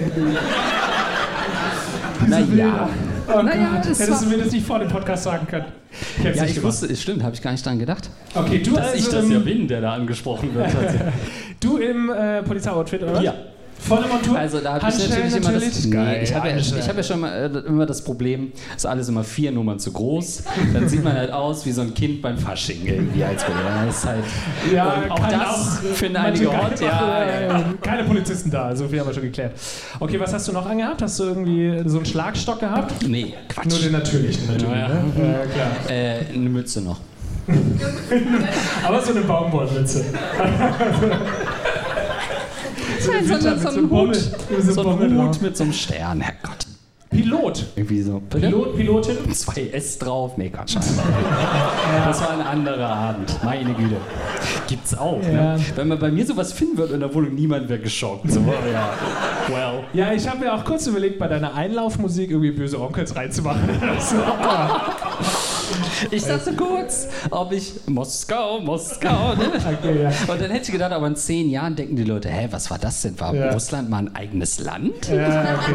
Naja. Oh naja, Gott. Hättest du mir das nicht vor dem Podcast sagen können? Ich ja, ich gemacht. wusste, es stimmt, habe ich gar nicht dran gedacht. Okay, du Dass also ich das ja bin, der da angesprochen wird. Du im äh, Polizeioutfit, oder was? Ja. Volle Montur? Also da habe ich natürlich, immer das, nee, ich habe ja, hab ja schon mal, äh, immer das Problem, ist alles immer vier Nummern zu groß. Dann sieht man halt aus wie so ein Kind beim Fasching irgendwie als das ist halt, ja, und auch das auch, finden einige hot. Ja, ja, ja. Keine Polizisten da, so viel haben wir schon geklärt. Okay, was hast du noch angehabt? Hast du irgendwie so einen Schlagstock gehabt? Nee, Quatsch. Nur den natürlichen natürlich, ja, ja. Ne? Ja, klar. Äh, eine Mütze noch. Aber so eine Baumwollmütze. So, Nein, so, so, so ein Hut, so so ein Hut mit so einem Stern, Herrgott. Pilot. Irgendwie so. Pilot, Pilotin. Zwei S drauf. Nee, Quatsch. Das war ein anderer Abend. Meine Güte. Gibt's auch. Ja. Ne? Wenn man bei mir sowas finden würde in der Wohnung, niemand wäre geschockt. So, ja. Well. Ja, ich habe mir auch kurz überlegt, bei deiner Einlaufmusik irgendwie böse Onkels reinzumachen. Ich dachte kurz, ob ich Moskau, Moskau, ne? Okay, ja. Und dann hätte ich gedacht, aber in zehn Jahren denken die Leute, hä, was war das denn? War ja. Russland mal ein eigenes Land? Ja, okay.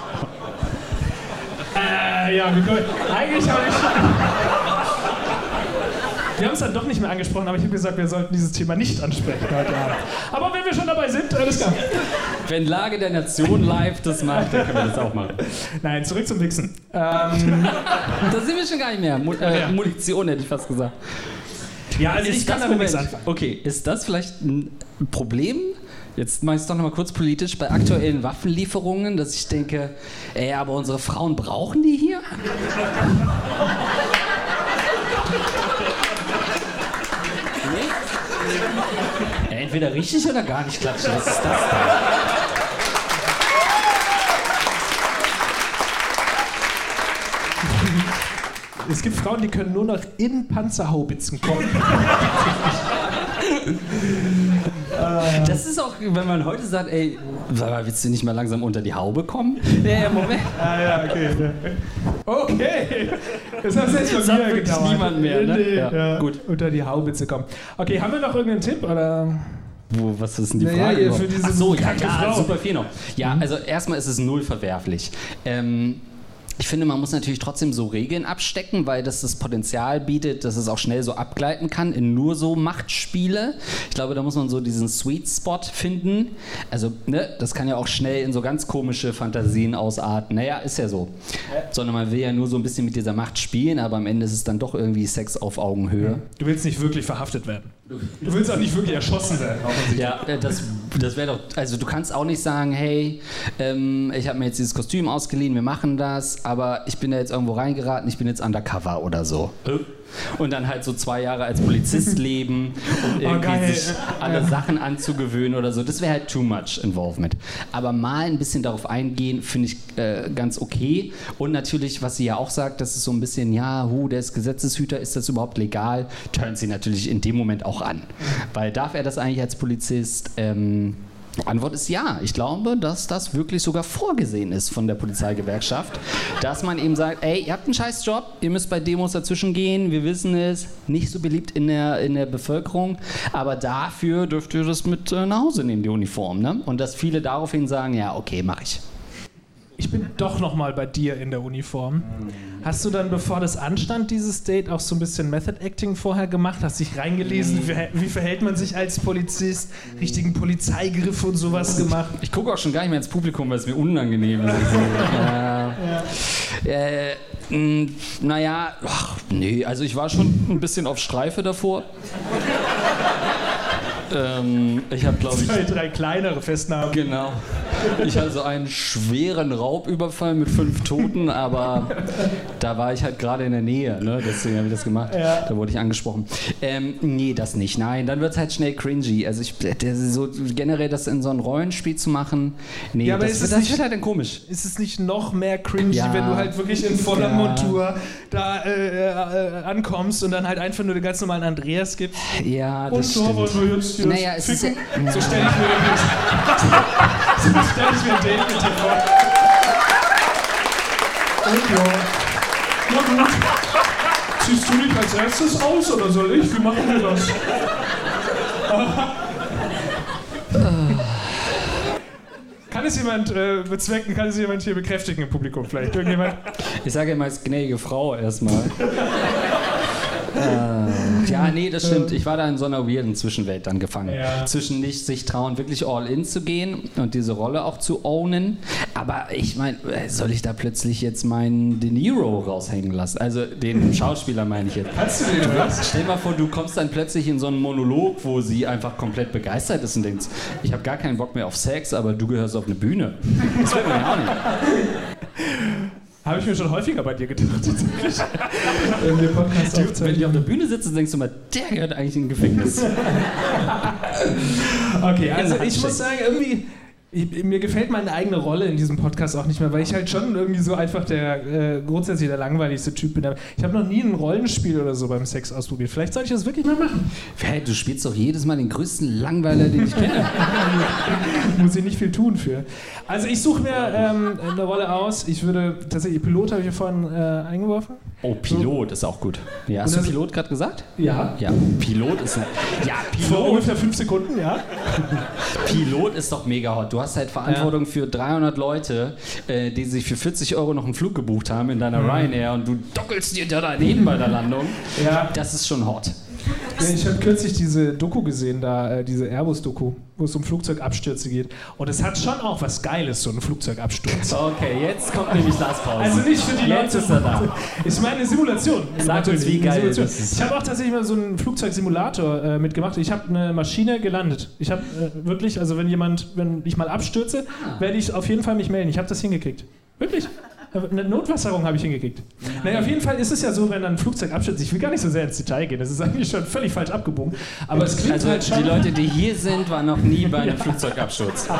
äh, ja, wir können, eigentlich habe ich... Wir haben es dann doch nicht mehr angesprochen, aber ich habe gesagt, wir sollten dieses Thema nicht ansprechen heute Abend. Aber wenn wir schon dabei sind, alles klar. Wenn Lage der Nation live das macht, dann können wir das auch machen. Nein, zurück zum Wichsen. Ähm, da sind wir schon gar nicht mehr. Mu äh, ja. Munition hätte ich fast gesagt. Ja, also ist ich kann damit nichts anfangen. Okay, ist das vielleicht ein Problem? Jetzt mache ich es doch noch mal kurz politisch bei aktuellen Waffenlieferungen, dass ich denke, ey, aber unsere Frauen brauchen die hier? Nee? Entweder richtig oder gar nicht klatschen. Was ist das denn? Es gibt Frauen, die können nur noch in Panzerhaubitzen kommen. Das ist auch, wenn man heute sagt, ey, willst du nicht mal langsam unter die Haube kommen? Ja, ja, Moment. Ah, ja, okay. Okay. Das hat jetzt von mir gedauert. Niemand mehr, ne? Nee, ja. Ja, gut. Unter die Haubitze kommen. Okay, haben wir noch irgendeinen Tipp, oder... Wo, was ist denn die naja, Frage? Ja, für diese Ach so, ja, ja, Frau. super viel noch. Ja, mhm. Also erstmal ist es null verwerflich. Ähm, Ich finde, man muss natürlich trotzdem so Regeln abstecken, weil das das Potenzial bietet, dass es auch schnell so abgleiten kann in nur so Machtspiele. Ich glaube, da muss man so diesen Sweet Spot finden. Also, ne, das kann ja auch schnell in so ganz komische Fantasien ausarten. Naja, ist ja so. Ja. Sondern man will ja nur so ein bisschen mit dieser Macht spielen, aber am Ende ist es dann doch irgendwie Sex auf Augenhöhe. Du willst nicht wirklich verhaftet werden. Du willst auch nicht wirklich erschossen werden. Ja, das, das wäre doch, also du kannst auch nicht sagen, hey, ähm, ich habe mir jetzt dieses Kostüm ausgeliehen, wir machen das, aber ich bin da jetzt irgendwo reingeraten, ich bin jetzt undercover oder so. Und dann halt so zwei Jahre als Polizist leben und irgendwie oh, sich alle Sachen anzugewöhnen oder so. Das wäre halt too much involvement. Aber mal ein bisschen darauf eingehen, finde ich äh, ganz okay. Und natürlich, was sie ja auch sagt, das ist so ein bisschen, ja, hu, der ist Gesetzeshüter, ist das überhaupt legal? Turnt sie natürlich in dem Moment auch an. Weil darf er das eigentlich als Polizist? Ähm, Die Antwort ist ja. Ich glaube, dass das wirklich sogar vorgesehen ist von der Polizeigewerkschaft, dass man eben sagt, ey, ihr habt einen scheiß Job, ihr müsst bei Demos dazwischen gehen, wir wissen es, nicht so beliebt in der, in der Bevölkerung, aber dafür dürft ihr das mit äh, nach Hause nehmen, die Uniform. Ne? Und dass viele daraufhin sagen, ja, okay, mach ich. Ich bin doch noch mal bei dir in der Uniform. Hast du dann, bevor das anstand, dieses Date, auch so ein bisschen Method Acting vorher gemacht? Hast dich reingelesen, wie, wie verhält man sich als Polizist? Richtigen Polizeigriff und sowas gemacht? Ich gucke auch schon gar nicht mehr ins Publikum, weil es mir unangenehm ist. ja. Ja. Äh, mh, naja, ach, nee, also ich war schon ein bisschen auf Streife davor. Ähm, ich habe, glaube ich... Zwei, drei kleinere Festnahmen. Genau. Ich hatte so einen schweren Raubüberfall mit fünf Toten, aber da war ich halt gerade in der Nähe, ne? Deswegen habe ich das gemacht. Ja. Da wurde ich angesprochen. Ähm, nee, das nicht. Nein, dann wird es halt schnell cringy. Also ich, so generell das in so ein Rollenspiel zu machen, nee, ja, aber das, ist es das nicht, wird halt dann komisch. Ist es nicht noch mehr cringy, ja. wenn du halt wirklich in voller ja. Montur da äh, äh, ankommst und dann halt einfach nur den ganz normalen Andreas gibst? Ja, das und stimmt. Und so, jetzt hier naja, es ist ja, ja. So stelle ich mir den So stelle ich mir ein Date mit dir vor. Und ja. Na gut. Ziehst du dich als erstes aus oder soll ich? Wie machen wir das? Kann es jemand äh, bezwecken, kann es jemand hier bekräftigen im Publikum vielleicht? Irgendjemand? Ich sage immer als gnädige Frau erstmal. äh, ja, nee, das stimmt. Ich war da in so einer weirden Zwischenwelt dann gefangen. Ja. Zwischen nicht sich trauen, wirklich all in zu gehen und diese Rolle auch zu ownen. Aber ich meine, soll ich da plötzlich jetzt meinen De Niro raushängen lassen? Also den Schauspieler meine ich jetzt. Kannst du den was? Stell dir mal vor, du kommst dann plötzlich in so einen Monolog, wo sie einfach komplett begeistert ist und denkst, ich habe gar keinen Bock mehr auf Sex, aber du gehörst auf eine Bühne. Das wird mir ja auch nicht. Habe ich mir schon häufiger bei dir gedacht, tatsächlich. Wenn wir Podcast du, wenn die auf der Bühne sitzen, denkst du mal, der gehört eigentlich in ein Gefängnis. Okay, also ich muss sagen, irgendwie, ich, mir gefällt meine eigene Rolle in diesem Podcast auch nicht mehr, weil ich halt schon irgendwie so einfach der äh, grundsätzlich der langweiligste Typ bin. Ich habe noch nie ein Rollenspiel oder so beim Sex ausprobiert. Vielleicht sollte ich das wirklich mal machen. Hey, du spielst doch jedes Mal den größten Langweiler, den ich kenne. Muss ich nicht viel tun für. Also ich suche mir ähm, eine Rolle aus. Ich würde tatsächlich, Pilot habe ich ja vorhin äh, eingeworfen. Oh, Pilot so. Ist auch gut. Ja, hast du Pilot gerade gesagt? Ja. Ja, Pilot ist... Eine, ja, Pilot. Vor ungefähr fünf Sekunden, ja. Pilot ist doch mega hot. Du hast halt Verantwortung ja. für dreihundert Leute, äh, die sich für vierzig Euro noch einen Flug gebucht haben in deiner mhm. Ryanair und du dockelst dir da daneben bei der Landung. Ja. Das ist schon hot. Ja, ich habe kürzlich diese Doku gesehen, da äh, diese Airbus-Doku, wo es um Flugzeugabstürze geht. Und es hat schon auch was Geiles, so ein Flugzeugabsturz. Okay, jetzt kommt nämlich das Pause. Also nicht für die jetzt Leute. Ist er da. Ich meine eine Simulation. Sag uns, wie geil das ist. Ich habe auch tatsächlich mal so einen Flugzeugsimulator äh, mitgemacht. Ich habe eine Maschine gelandet. Ich habe äh, wirklich, also wenn jemand, wenn ich mal abstürze, ah. werde ich auf jeden Fall mich melden. Ich habe das hingekriegt. Wirklich. Eine Notwasserung habe ich hingekriegt. Ja. Naja, auf jeden Fall ist es ja so, wenn dann ein Flugzeug abstürzt, ich will gar nicht so sehr ins Detail gehen, das ist eigentlich schon völlig falsch abgebogen, aber es klingt also halt schon... Die Leute, die hier sind, waren noch nie bei einem ja. Flugzeugabsturz.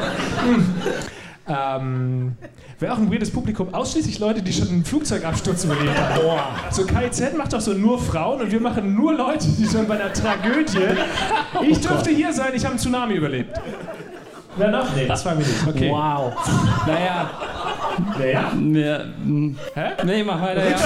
ähm, Wäre auch ein weirdes Publikum, ausschließlich Leute, die schon einen Flugzeugabsturz überlebt haben. Boah. So K I Z macht doch so nur Frauen und wir machen nur Leute, die schon bei einer Tragödie... Ich dürfte hier sein, ich habe einen Tsunami überlebt. Wer noch? Nee, das war mir nicht. Okay. Wow. Naja... Naja? Ja. Hä? Nee, mach weiter, ja.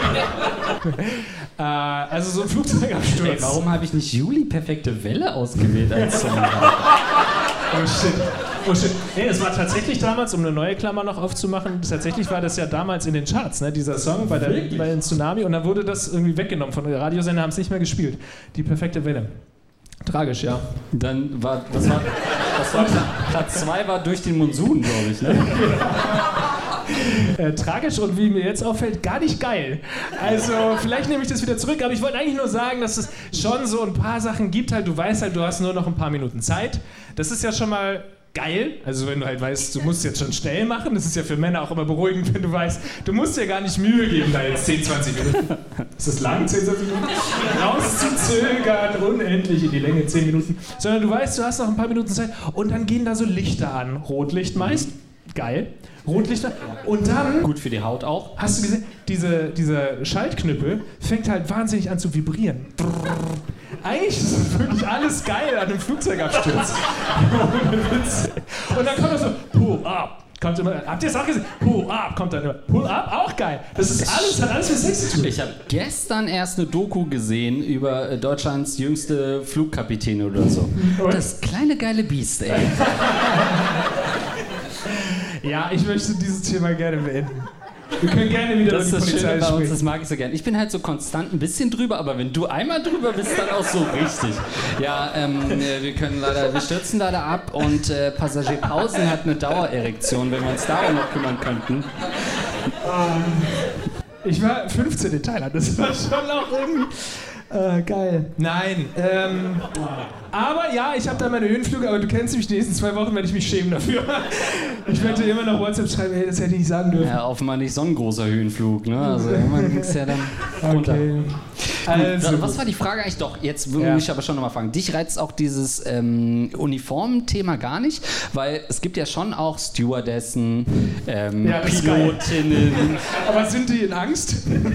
äh, also so ein Flugzeugabsturz. Ey, warum habe ich nicht Juli perfekte Welle ausgewählt als Song? Oh shit. Oh shit. Nee, es war tatsächlich damals, um eine neue Klammer noch aufzumachen, tatsächlich war das ja damals in den Charts, ne, dieser Song bei, der, bei den Tsunami, und dann wurde das irgendwie weggenommen von den Radiosender, haben es nicht mehr gespielt. Die perfekte Welle. Tragisch, ja. Dann war, das war, das war Platz zwei war durch den Monsun, glaube ich, ne? Äh, tragisch und wie mir jetzt auffällt, gar nicht geil. Also vielleicht nehme ich das wieder zurück, aber ich wollte eigentlich nur sagen, dass es schon so ein paar Sachen gibt halt, du weißt halt, du hast nur noch ein paar Minuten Zeit. Das ist ja schon mal geil, also wenn du halt weißt, du musst jetzt schon schnell machen, das ist ja für Männer auch immer beruhigend, wenn du weißt, du musst dir gar nicht Mühe geben, da jetzt zehn, zwanzig Minuten, ist das lang, zehn, zwanzig Minuten, rauszuzögern, unendlich in die Länge, zehn Minuten, sondern du weißt, du hast noch ein paar Minuten Zeit und dann gehen da so Lichter an, Rotlicht meist, geil, Rotlichter, und dann... Gut für die Haut auch. Hast du gesehen, diese, dieser Schaltknüppel fängt halt wahnsinnig an zu vibrieren. Eigentlich ist wirklich alles geil an einem Flugzeugabsturz. Und dann kommt das so, pull up. Kommt immer, habt ihr es auch gesehen? Pull up, kommt dann immer. Pull up, auch geil. Das ist alles, hat alles mit Sex zu tun. Ich habe gestern erst eine Doku gesehen über Deutschlands jüngste Flugkapitän oder so. Das kleine geile Biest, ey. Ja, ich möchte dieses Thema gerne beenden. Wir können gerne wieder das über die ist das Polizei Schöne bei uns, sprechen. das mag ich so gerne. Ich bin halt so konstant ein bisschen drüber, aber wenn du einmal drüber bist, dann auch so richtig. Ja, ähm, wir können leider, wir stürzen leider ab und äh, Passagier Pausen hat eine Dauererektion, wenn wir uns darum noch kümmern könnten. Ich war fünfzehn in Thailand, das war schon auch irgendwie... Äh, geil. Nein. Ähm, aber ja, ich habe da meine Höhenflüge, aber du kennst mich, die nächsten zwei Wochen werde ich mich schämen dafür. Ich werde dir immer noch WhatsApp schreiben, hey, das hätte ich nicht sagen dürfen. Ja, offenbar nicht so ein großer Höhenflug, ne? Also irgendwann ging es ja dann runter. Okay. Also, was war die Frage eigentlich? Doch, jetzt will ja. ich aber schon nochmal fragen. Dich reizt auch dieses ähm, Uniformthema gar nicht, weil es gibt ja schon auch Stewardessen, ähm, ja, Pilotinnen. Aber sind die in Angst?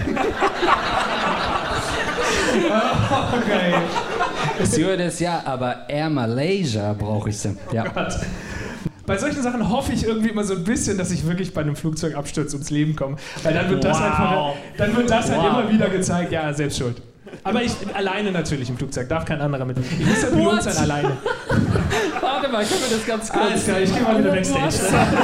Oh, geil. Stewardess, ja, aber Air Malaysia brauche ich sie. Ja. Oh Gott. Bei solchen Sachen hoffe ich irgendwie immer so ein bisschen, dass ich wirklich bei einem Flugzeugabsturz ums Leben komme. Weil dann wird das, wow. halt, dann wird das wow. halt immer wieder gezeigt, ja, selbst schuld. Aber ich alleine natürlich im Flugzeug, darf kein anderer mit. Ich muss der Pilot sein, alleine. Warte mal, können wir das ganz kurz... Alles klar, ich gehe mal wieder backstage.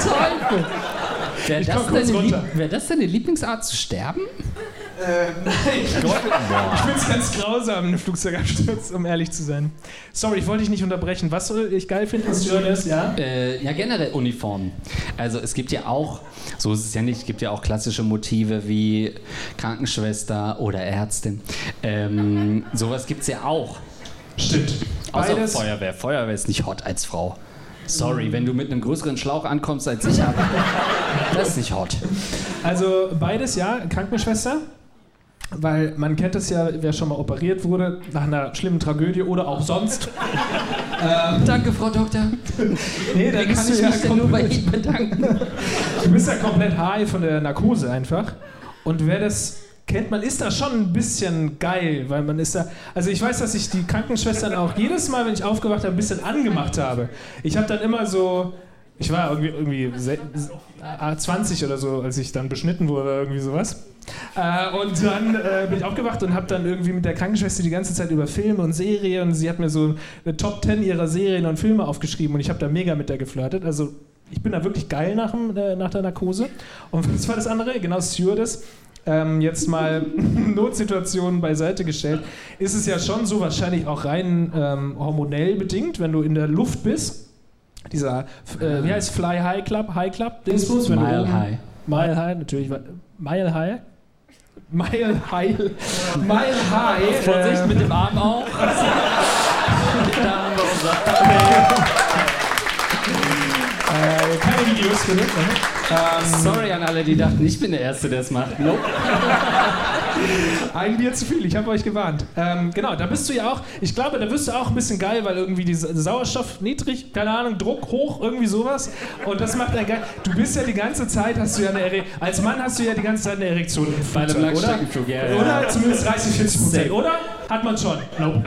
Wäre das, wär das deine Lieblingsart zu sterben? Äh, nein, ich, ich finde es ganz grausam, einen Flugzeugabsturz, um ehrlich zu sein. Sorry, ich wollte dich nicht unterbrechen. Was ich geil finde, ist Stewardess, ja? Äh, ja, generell Uniformen. Also es gibt ja auch, so ist es ja nicht, es gibt ja auch klassische Motive wie Krankenschwester oder Ärztin. Ähm, sowas gibt es ja auch. Stimmt. Außer Beides. Feuerwehr. Feuerwehr ist nicht hot als Frau. Sorry, wenn du mit einem größeren Schlauch ankommst als ich habe. Das ist nicht hot. Also beides, ja, Krankenschwester. Weil man kennt es ja, wer schon mal operiert wurde, nach einer schlimmen Tragödie oder auch sonst. ähm, Danke, Frau Doktor. Nee, da Wie kann ich ja mich denn nur bei Ihnen bedanken? Du bist ja komplett high von der Narkose einfach. Und wer das kennt, man ist da schon ein bisschen geil, weil man ist da... Also ich weiß, dass ich die Krankenschwestern auch jedes Mal, wenn ich aufgewacht habe, ein bisschen angemacht habe. Ich habe dann immer so... Ich war irgendwie, irgendwie zwanzig oder so, als ich dann beschnitten wurde oder irgendwie sowas. Äh, und dann äh, bin ich aufgewacht und habe dann irgendwie mit der Krankenschwester die ganze Zeit über Filme und Serien, und sie hat mir so eine Top Ten ihrer Serien und Filme aufgeschrieben und ich habe da mega mit der geflirtet. Also ich bin da wirklich geil nach, dem, äh, nach der Narkose. Und was war das andere? Genau, Stewardess. Ähm, jetzt mal Notsituationen beiseite gestellt. Ist es ja schon so, wahrscheinlich auch rein ähm, hormonell bedingt, wenn du in der Luft bist. Dieser, äh, wie heißt Fly High Club? High Club? Dingsbus, Mile High. Mile High, natürlich. Mile High? Mile High. Mile High. Vorsicht äh, mit dem Arm auch. Da haben wir unser. äh, keine Videos für mich, ne? ähm, Sorry an alle, die dachten, ich bin der Erste, der es macht. Nope. Ein Bier zu viel, ich habe euch gewarnt. Ähm, genau, da bist du ja auch, ich glaube, da wirst du auch ein bisschen geil, weil irgendwie die Sauerstoff niedrig, keine Ahnung, Druck hoch, irgendwie sowas. Und das macht einen geil. Du bist ja die ganze Zeit, hast du ja eine Erektion, als Mann hast du ja die ganze Zeit eine Erektion im Bei einem Flugzeug, oder? Langstreckenflug, ja, ja. Oder zumindest dreißig, vierzig Prozent, oder? Hat man schon. Nope.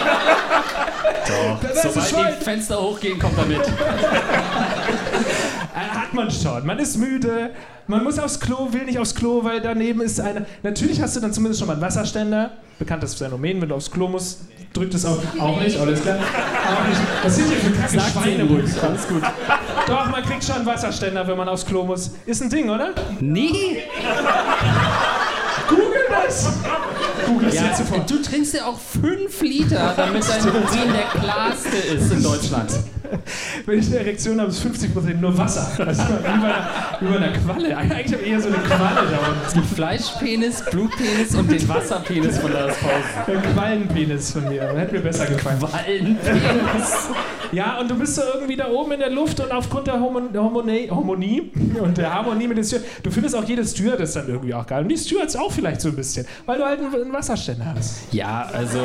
Doch. Das ist Sobald schon- die Fenster hochgehen, kommt er mit. Hat man schon. Man ist müde, man muss aufs Klo, will nicht aufs Klo, weil daneben ist eine... Natürlich hast du dann zumindest schon mal einen Wasserständer. Bekanntes Phänomen, wenn du aufs Klo musst, drückt es auch, auch nicht, alles klar. Auch nicht. Was sind hier für kranke Schweine ruhig? Alles gut. Doch, man kriegt schon einen Wasserständer, wenn man aufs Klo muss. Ist ein Ding, oder? Nee. Google das! Google das Ja, jetzt sofort. du trinkst ja auch fünf Liter, damit dein Urin der klarste ist in Deutschland. Wenn ich eine Erektion habe, ist fünfzig Prozent nur Wasser. Also wie bei einer, wie bei einer Qualle. Eigentlich habe ich eher so eine Qualle da unten. Es gibt Fleischpenis, Blutpenis und den Wasserpenis von Lars Pausen. Der Quallenpenis von mir. Der hätte mir besser gefallen. Quallenpenis. Ja, und du bist so irgendwie da oben in der Luft und aufgrund der, Homo der Homonie, Homonie und der Harmonie mit den Stewards, du findest auch jede Stewardess dann irgendwie auch geil. Und die Stewards auch vielleicht so ein bisschen, weil du halt einen, einen Wasserständer hast. Ja, also...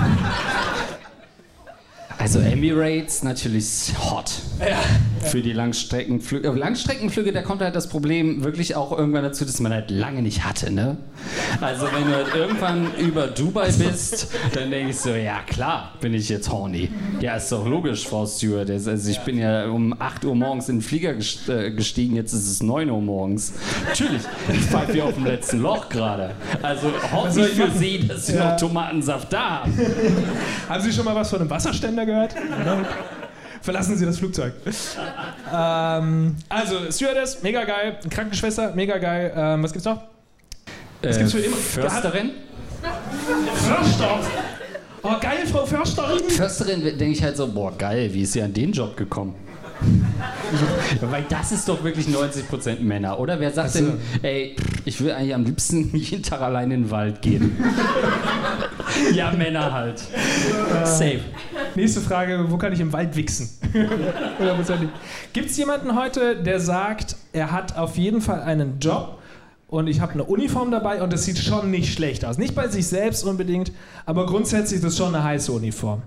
Also Emirates natürlich hot Ja. für die Langstreckenflüge. Langstreckenflüge, da kommt halt das Problem wirklich auch irgendwann dazu, dass man halt lange nicht hatte, ne? Also wenn du halt irgendwann über Dubai bist, dann denke ich so, ja klar, bin ich jetzt horny. Ja, ist doch logisch, Frau Stewardess. Also ich bin ja um acht Uhr morgens in den Flieger gestiegen, jetzt ist es neun Uhr morgens. Natürlich, ich pfeife hier auf dem letzten Loch gerade. Also hoffe ich für Sie, dass Sie Ja. noch Tomatensaft da haben. Haben Sie schon mal was von einem Wasserständer gehört? Verlassen Sie das Flugzeug. ähm, also, Stewardess, mega geil. Krankenschwester, mega geil. Ähm, was gibt's noch? Was gibt's für immer? Försterin? Förster! Oh, geil, Frau Försterin! Försterin denke ich halt so, boah geil, wie ist sie an den Job gekommen? Weil das ist doch wirklich neunzig Prozent Männer, oder? Wer sagt Ach so. denn, ey, ich will eigentlich am liebsten jeden Tag allein in den Wald gehen? Ja, Männer halt. Safe. Nächste Frage, wo kann ich im Wald wichsen? Gibt es jemanden heute, der sagt, er hat auf jeden Fall einen Job und ich habe eine Uniform dabei und das sieht schon nicht schlecht aus? Nicht bei sich selbst unbedingt, aber grundsätzlich ist das schon eine heiße Uniform.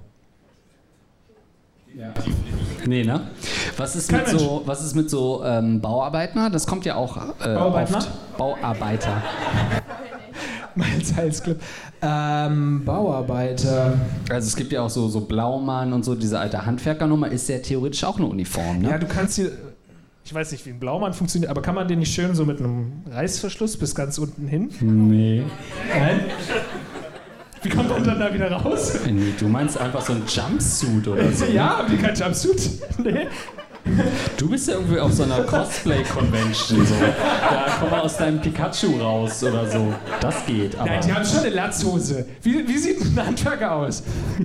Ja. Nee, ne? Was ist Kein mit Mensch. so, was ist mit so ähm, Bauarbeiter? Das kommt ja auch äh, Bauarbeiter? oft. Bauarbeiter. Miles Heiles Club. Ähm, Bauarbeiter. Also es gibt ja auch so, so Blaumann und so, diese alte Handwerkernummer ist ja theoretisch auch eine Uniform, ne? Ja, du kannst hier, ich weiß nicht, wie ein Blaumann funktioniert, aber kann man den nicht schön so mit einem Reißverschluss bis ganz unten hin? Nee. Nein? Wie kommt man dann da wieder raus? Nee, du meinst einfach so ein Jumpsuit oder so. Ja, haben die kein Jumpsuit? Nee. Du bist ja irgendwie auf so einer Cosplay-Convention so. Da komm mal aus deinem Pikachu raus oder so. Das geht, aber... Nein, die haben schon eine Latzhose. Wie, wie sieht ein Handwerker aus?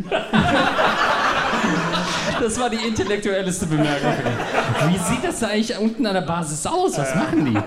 Das war die intellektuellste Bemerkung. Wie sieht das da eigentlich unten an der Basis aus? Was machen die?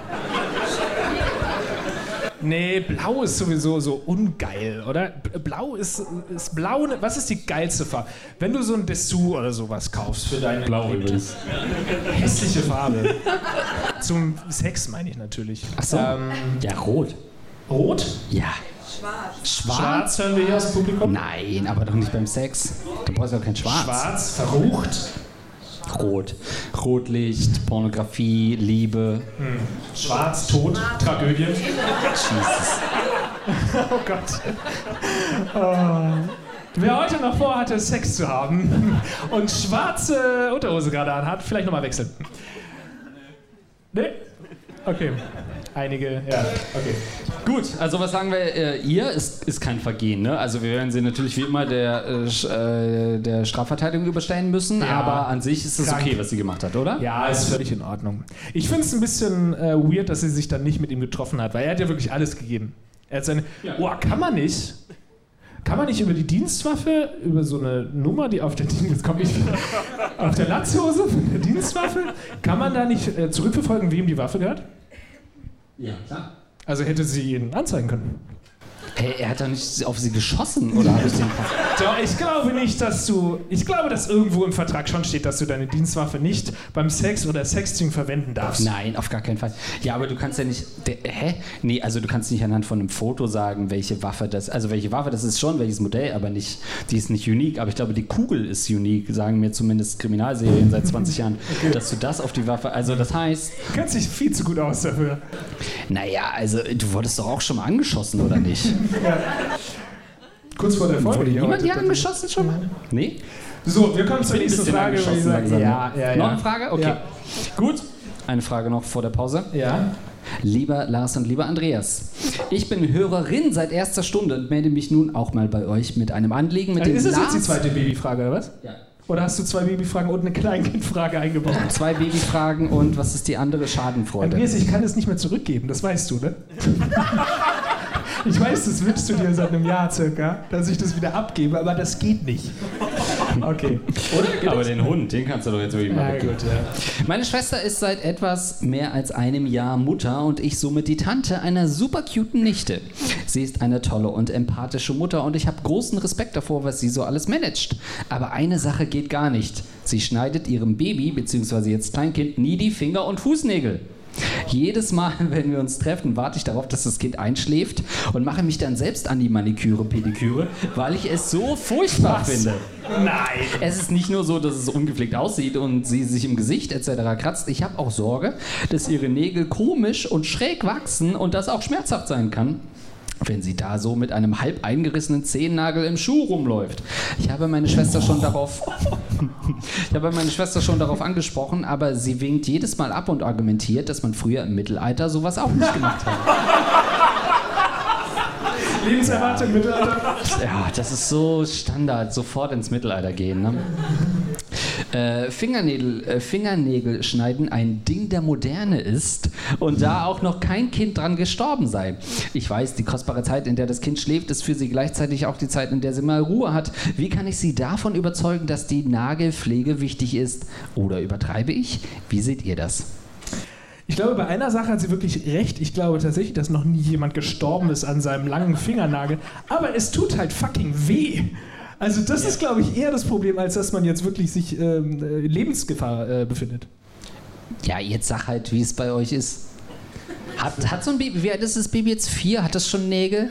Nee, blau ist sowieso so ungeil, oder? B- Blau ist, ist blau, ne- was ist die geilste Farbe? Wenn du so ein Dessous oder sowas kaufst für deine Blau Geliebte. übrigens. Hässliche Farbe. Zum Sex meine ich natürlich. Ach so. Ähm, Ja, rot. Rot? Ja. Schwarz. Schwarz? Schwarz hören wir hier aus dem Publikum? Nein, aber doch nicht beim Sex. Du brauchst doch kein Schwarz. Schwarz, verrucht. Rot. Rotlicht, Pornografie, Liebe. Schwarz, Tod, Tragödie. Jesus. Oh Gott. Oh. Wer heute noch vorhatte, Sex zu haben und schwarze Unterhose gerade anhat, vielleicht nochmal wechseln. Nee? Okay. Einige, ja, okay. Gut, also was sagen wir, äh, ihr ist, ist kein Vergehen, ne? Also wir werden sie natürlich wie immer der, äh, sch- äh, der Strafverteidigung überstellen müssen, Ja. aber an sich ist es Krank. okay, was sie gemacht hat, oder? Ja, ist völlig in Ordnung. Ich finde es ein bisschen äh, weird, dass sie sich dann nicht mit ihm getroffen hat, weil er hat ja wirklich alles gegeben. Er hat seine. Oh, kann man nicht? Kann man nicht über die Dienstwaffe, über so eine Nummer, die auf der jetzt komm ich, auf der Latzhose von der Dienstwaffe, kann man da nicht äh, zurückverfolgen, wem die Waffe gehört? Ja, klar. Also hätte sie ihn anzeigen können. Hey, er hat doch nicht auf sie geschossen, oder habe ich den... Doch, ich glaube nicht, dass du. Ich glaube, dass irgendwo im Vertrag schon steht, dass du deine Dienstwaffe nicht beim Sex oder Sexting verwenden darfst. Nein, auf gar keinen Fall. Ja, aber du kannst ja nicht... De, hä? Nee, also du kannst nicht anhand von einem Foto sagen, welche Waffe das... Also welche Waffe das ist schon, welches Modell, aber nicht... Die ist nicht unique, aber ich glaube, die Kugel ist unique, sagen mir zumindest Kriminalserien seit zwanzig Jahren, okay. Dass du das auf die Waffe... Also das heißt... Du kennst dich viel zu gut aus dafür. Naja, also du wurdest doch auch schon mal angeschossen, oder nicht? Ja. Kurz vor der Folge. Wurde die niemand hier heute- angeschossen schon mal? Nee? So, wir kommen zur Bin ein nächsten bisschen Frage. angeschossen wie gesagt. langsam, Ja, ne? ja, ja. Noch eine Frage? Okay. Ja. Gut. Eine Frage noch vor der Pause. Ja. Lieber Lars und lieber Andreas, ich bin Hörerin seit erster Stunde und melde mich nun auch mal bei euch mit einem Anliegen, mit Also dem ist das Lars... jetzt die zweite Babyfrage, oder was? Ja. Oder hast du zwei Babyfragen und eine Kleinkindfrage eingebaut? Zwei Babyfragen und was ist die andere? Schadenfreude. Andreas, ich kann es nicht mehr zurückgeben, das weißt du, ne? Ich weiß, das wünschst du dir seit einem Jahr circa, dass ich das wieder abgebe, aber das geht nicht. Okay. Oder? Geht Aber das? den Hund, den kannst du doch jetzt wirklich mal Ja, weggeben. gut, ja. Meine Schwester ist seit etwas mehr als einem Jahr Mutter und ich somit die Tante einer super cuten Nichte. Sie ist eine tolle und empathische Mutter und ich habe großen Respekt davor, was sie so alles managt. Aber eine Sache geht gar nicht. Sie schneidet ihrem Baby, beziehungsweise jetzt Kleinkind, nie die Finger- und Fußnägel. Jedes Mal, wenn wir uns treffen, warte ich darauf, dass das Kind einschläft und mache mich dann selbst an die Maniküre, Pediküre, weil ich es so furchtbar Was? finde. Nein! Es ist nicht nur so, dass es ungepflegt aussieht und sie sich im Gesicht et cetera kratzt. Ich habe auch Sorge, dass ihre Nägel komisch und schräg wachsen und das auch schmerzhaft sein kann, wenn sie da so mit einem halb eingerissenen Zehennagel im Schuh rumläuft. Ich habe meine Schwester schon darauf ich habe meine Schwester schon darauf angesprochen, aber sie winkt jedes Mal ab und argumentiert, dass man früher im Mittelalter sowas auch nicht gemacht hat. Lebenserwartung, Mittelalter. Ja, das ist so Standard, sofort ins Mittelalter gehen. Ne? Äh, Fingernägel, äh, Fingernägel schneiden ein Ding der Moderne ist und da auch noch kein Kind dran gestorben sei. Ich weiß, die kostbare Zeit, in der das Kind schläft, ist für sie gleichzeitig auch die Zeit, in der sie mal Ruhe hat. Wie kann ich sie davon überzeugen, dass die Nagelpflege wichtig ist? Oder übertreibe ich? Wie seht ihr das? Ich glaube, bei einer Sache hat sie wirklich recht. Ich glaube tatsächlich, dass noch nie jemand gestorben ist an seinem langen Fingernagel. Aber es tut halt fucking weh. Also das ja. ist, glaube ich, eher das Problem, als dass man jetzt wirklich sich ähm, Lebensgefahr äh, befindet. Ja, jetzt sag halt, wie es bei euch ist. Hat, hat so ein Baby, wie alt ist das Baby jetzt? Vier? Hat das schon Nägel?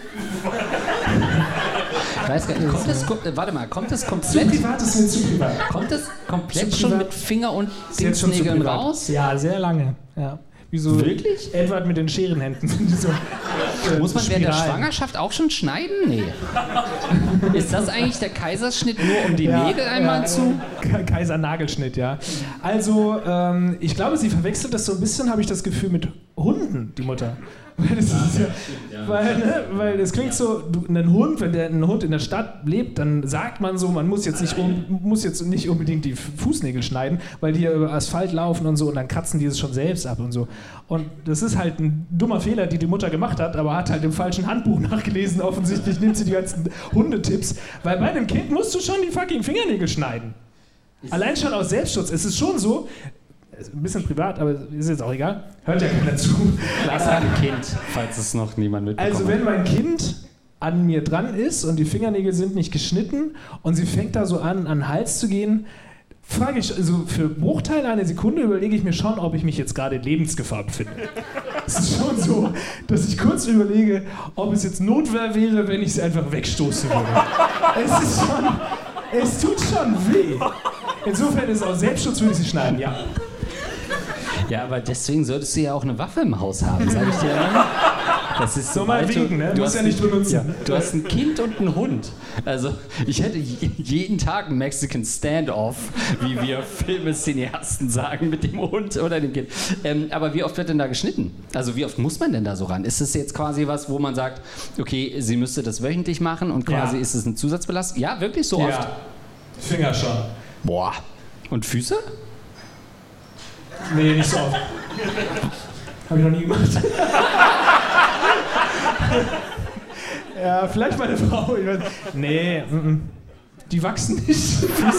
Ich weiß gar nicht, kommt das, warte mal, kommt das komplett... Zu privat ist mir zu privat. Kommt das komplett Zu schon privat. mit Finger- und Ist jetzt schon zu Dingsnägeln privat. raus? Ja, sehr lange. Ja. Wie so Wirklich? Edward mit den Scherenhänden. so, äh, Muss man während der Spiralen. Schwangerschaft auch schon schneiden? Nee. Ist das eigentlich der Kaiserschnitt nur um die Ja, Nägel einmal ja, zu? Ka- Kaisernagelschnitt, ja. Also, ähm, ich glaube, sie verwechselt das so ein bisschen, habe ich das Gefühl, mit Hunden, die Mutter. Weil das ist ja, weil, ne, weil es klingt so, du, ein Hund, wenn der ein Hund in der Stadt lebt, dann sagt man so, man muss jetzt nicht, um, muss jetzt nicht unbedingt die Fußnägel schneiden, weil die ja über Asphalt laufen und so und dann kratzen die es schon selbst ab und so. Und das ist halt ein dummer Fehler, die die Mutter gemacht hat, aber hat halt im falschen Handbuch nachgelesen. Offensichtlich nimmt sie die ganzen Hundetipps, weil bei einem Kind musst du schon die fucking Fingernägel schneiden. Allein schon aus Selbstschutz. Es ist schon so, ein bisschen privat, aber ist jetzt auch egal. Hört ja keiner zu. Ich sage Kind, falls es noch niemand mitbekommt. Also wenn mein Kind an mir dran ist und die Fingernägel sind nicht geschnitten und sie fängt da so an, an den Hals zu gehen, frage ich, also für Bruchteile einer Sekunde überlege ich mir schon, ob ich mich jetzt gerade in Lebensgefahr befinde. Es ist schon so, dass ich kurz überlege, ob es jetzt Notwehr wäre, wenn ich sie einfach wegstoßen würde. Es ist schon, es tut schon weh. Insofern ist es auch Selbstschutz, würde ich sie schneiden, ja. Ja, aber deswegen solltest du ja auch eine Waffe im Haus haben, sag ich dir. Das ist so, So mal weit, wegen, ne? Du Muss hast ja nicht ein- benutzen. Ja, du hast ein Kind und einen Hund. Also ich hätte je- jeden Tag einen Mexican Standoff, wie wir Filme-Cineasten sagen, mit dem Hund oder dem Kind. Ähm, aber wie oft wird denn da geschnitten? Also wie oft muss man denn da so ran? Ist es jetzt quasi was, wo man sagt, okay, sie müsste das wöchentlich machen und quasi Ja. ist es eine Zusatzbelastung? Ja, wirklich so oft? Ja, Finger schon. Boah. Und Füße? Nee, nicht so oft. Hab ich noch nie gemacht. Ja, vielleicht meine Frau. Ich weiß, nee, mm, mm. Die wachsen nicht. Füße.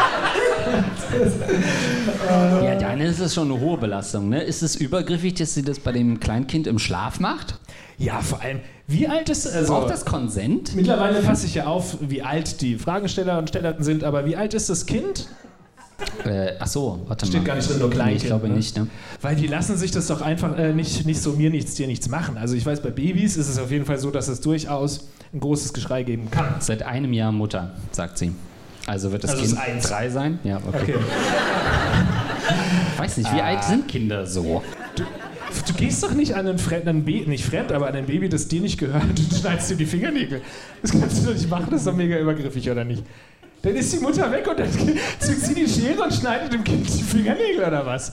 Ja, dann ist es schon eine hohe Belastung. Ne? Ist es übergriffig, dass sie das bei dem Kleinkind im Schlaf macht? Ja, vor allem, wie alt ist also Braucht das Konsent? mittlerweile passe ich ja auf, wie alt die Fragesteller und Stellerten sind, aber wie alt ist das Kind? Äh, ach so, warte Steht mal. gar nicht drin, nur Kleinkind. Nee, ich glaube ne? nicht, ne? Weil die lassen sich das doch einfach äh, nicht, nicht so mir nichts, dir nichts machen. Also ich weiß, bei Babys ist es auf jeden Fall so, dass es durchaus ein großes Geschrei geben kann. Seit einem Jahr Mutter, sagt sie. Also wird das Also Kind ist eins. drei sein? Ja, okay. Okay. Ich weiß nicht, wie alt sind Kinder so? Du gehst doch nicht an einen fremden Baby, nicht fremd, aber an ein Baby, das dir nicht gehört und schneidest dir die Fingernägel. Das kannst du doch nicht machen, das ist doch mega übergriffig, oder nicht? Dann ist die Mutter weg und dann zückt sie die Schere und schneidet dem Kind die Fingernägel, oder was?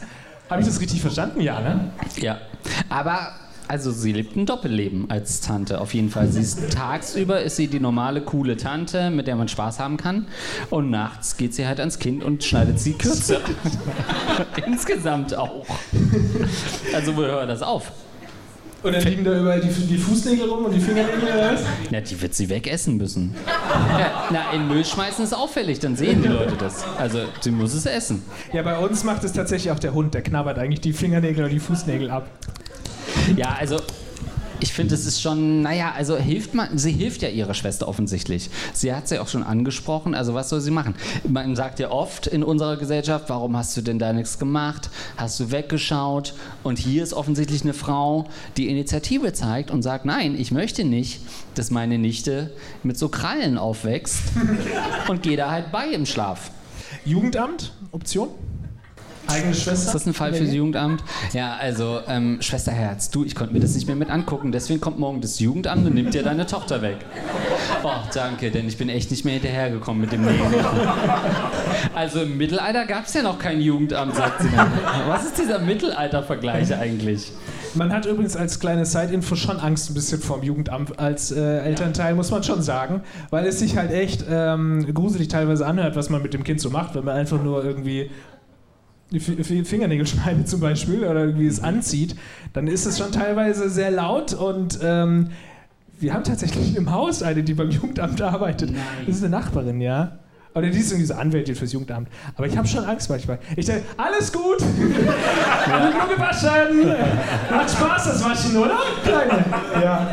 Habe ich das richtig verstanden? Ja, ne? Ja. Aber, also sie lebt ein Doppelleben als Tante, auf jeden Fall. Sie ist tagsüber ist sie die normale, coole Tante, mit der man Spaß haben kann. Und nachts geht sie halt ans Kind und schneidet sie kürzer. Insgesamt auch. Also wo hört das auf? Und dann liegen da überall die, die Fußnägel rum und die Fingernägel oder was? Ja, die wird sie wegessen müssen. Ja, na, in Müll schmeißen ist auffällig, dann sehen die Leute das. Also, sie muss es essen. Ja, bei uns macht es tatsächlich auch der Hund, der knabbert eigentlich die Fingernägel oder die Fußnägel ab. Ja, also, ich finde, es ist schon, naja, also hilft man, sie hilft ja ihrer Schwester offensichtlich. Sie hat sie auch schon angesprochen, also was soll sie machen? Man sagt ja oft in unserer Gesellschaft, warum hast du denn da nichts gemacht? Hast du weggeschaut? Und hier ist offensichtlich eine Frau, die Initiative zeigt und sagt, nein, ich möchte nicht, dass meine Nichte mit so Krallen aufwächst und gehe da halt bei im Schlaf. Jugendamt, Option? Eigene Schwester? Ist das ein Fall fürs Jugendamt? Ja, also, ähm, Schwesterherz, du, ich konnte mir das nicht mehr mit angucken, deswegen kommt morgen das Jugendamt und nimmt dir deine Tochter weg. Oh, danke, denn ich bin echt nicht mehr hinterhergekommen mit dem Leben. Also im Mittelalter gab es ja noch kein Jugendamt, sagt sie dann. Was ist dieser Mittelalter-Vergleich eigentlich? Man hat übrigens als kleine Side-Info schon Angst ein bisschen vorm Jugendamt als äh, Elternteil, muss man schon sagen, weil es sich halt echt ähm, gruselig teilweise anhört, was man mit dem Kind so macht, wenn man einfach nur irgendwie die Fingernägel schneidet zum Beispiel oder irgendwie es anzieht, dann ist es schon teilweise sehr laut und ähm, wir haben tatsächlich im Haus eine, die beim Jugendamt arbeitet. Nein. Das ist eine Nachbarin, ja. Oder die ist irgendwie so Anwältin fürs Jugendamt. Aber ich habe schon Angst manchmal. Ich denke, alles gut, ja. Nur gewaschen, hat Spaß das Waschen, oder? Kleine. Ja.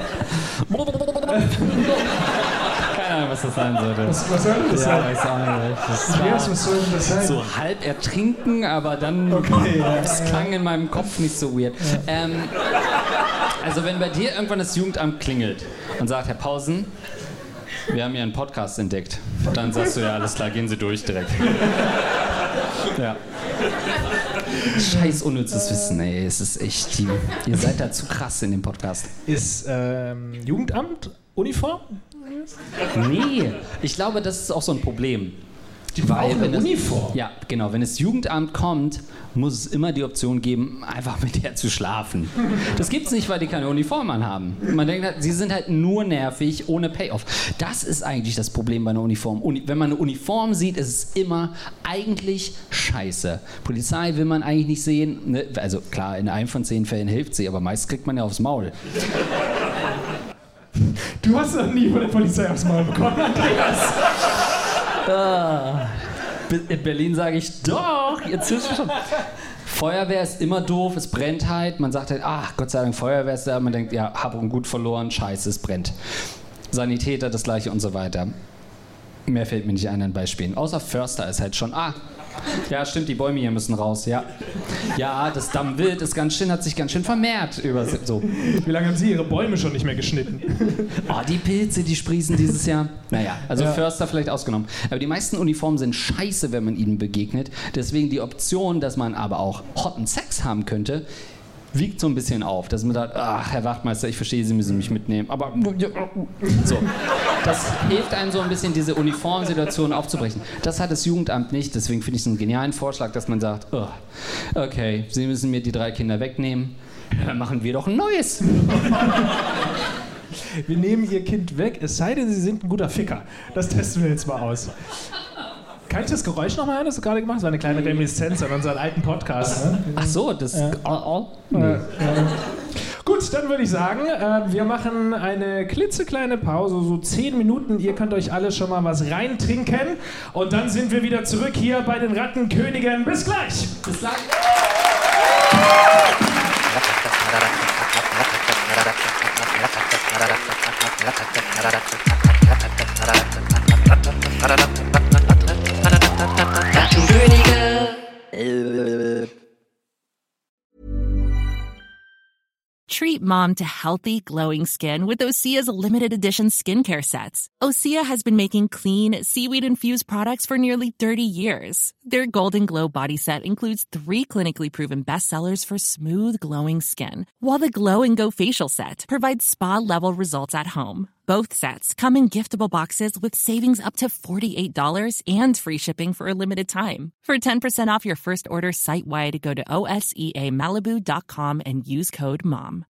Keine Ahnung, was das sein sollte. Was, was soll das sein? Ja, weiß auch nicht. Das war was soll das sein? So halb ertrinken, aber dann okay, ja, das ja. klang in meinem Kopf nicht so weird. Ja. Ähm, also wenn bei dir irgendwann das Jugendamt klingelt und sagt, Herr Pausen, wir haben hier einen Podcast entdeckt, dann sagst du, ja, alles klar, gehen Sie durch direkt. Ja. Scheiß unnützes Wissen, ey, es ist echt, die, ihr seid da zu krass in dem Podcast. Ist ähm, Jugendamt Uniform? Nee, ich glaube, das ist auch so ein Problem. Die brauchen eine Uniform? Ja, genau. Wenn das Jugendamt kommt, muss es immer die Option geben, einfach mit der zu schlafen. Das gibt es nicht, weil die keine Uniform anhaben. Man denkt halt, sie sind halt nur nervig, ohne Payoff. Das ist eigentlich das Problem bei einer Uniform. Uni- Wenn man eine Uniform sieht, ist es immer eigentlich scheiße. Polizei will man eigentlich nicht sehen. Ne? Also klar, in einem von zehn Fällen hilft sie, aber meist kriegt man ja aufs Maul. Du hast noch nie von der Polizei aufs Maul bekommen, Andreas. Ah, in Berlin sage ich, doch, jetzt ist es schon. Feuerwehr ist immer doof, es brennt halt. Man sagt halt, ach, Gott sei Dank, Feuerwehr ist da. Man denkt, ja, hab und gut verloren, scheiße, es brennt. Sanitäter, das gleiche und so weiter. Mehr fällt mir nicht ein an Beispielen. Außer Förster ist halt schon, ah, ja, stimmt, die Bäume hier müssen raus, ja. Ja, das Dammwild ist ganz schön, hat sich ganz schön vermehrt. Über, so. Wie lange haben Sie Ihre Bäume schon nicht mehr geschnitten? Oh, die Pilze, die sprießen dieses Jahr. Naja, also ja. Förster vielleicht ausgenommen. Aber die meisten Uniformen sind scheiße, wenn man ihnen begegnet. Deswegen die Option, dass man aber auch hotten Sex haben könnte, wiegt so ein bisschen auf, dass man sagt, ach, Herr Wachtmeister, ich verstehe, Sie müssen mich mitnehmen, aber so. Das hilft einem so ein bisschen, diese Uniformsituation aufzubrechen. Das hat das Jugendamt nicht, deswegen finde ich es einen genialen Vorschlag, dass man sagt, oh, okay, Sie müssen mir die drei Kinder wegnehmen, dann machen wir doch ein neues. Wir nehmen Ihr Kind weg, es sei denn, Sie sind ein guter Ficker. Das testen wir jetzt mal aus. Kann ich das Geräusch nochmal hören, das du gerade gemacht hast? Das war eine kleine Reminiszenz an unseren alten Podcast. Ne? Ach so, das... Ja. Oh, oh. Nee. Äh, äh. Gut, dann würde ich sagen, äh, wir machen eine klitzekleine Pause, so zehn Minuten. Ihr könnt euch alle schon mal was reintrinken. Und dann sind wir wieder zurück hier bei den Rattenkönigen. Bis gleich! Bis gleich! Treat Treat mom to healthy, glowing skin with Osea's limited edition skincare sets. Osea has been making clean, seaweed-infused products for nearly thirty years. Their Golden Glow body set includes three clinically proven bestsellers for smooth, glowing skin, while the Glow and Go facial set provides spa-level results at home. Both sets come in giftable boxes with savings up to forty-eight dollars and free shipping for a limited time. For ten percent off your first order site-wide, go to O S E A Malibu dot com and use code MOM.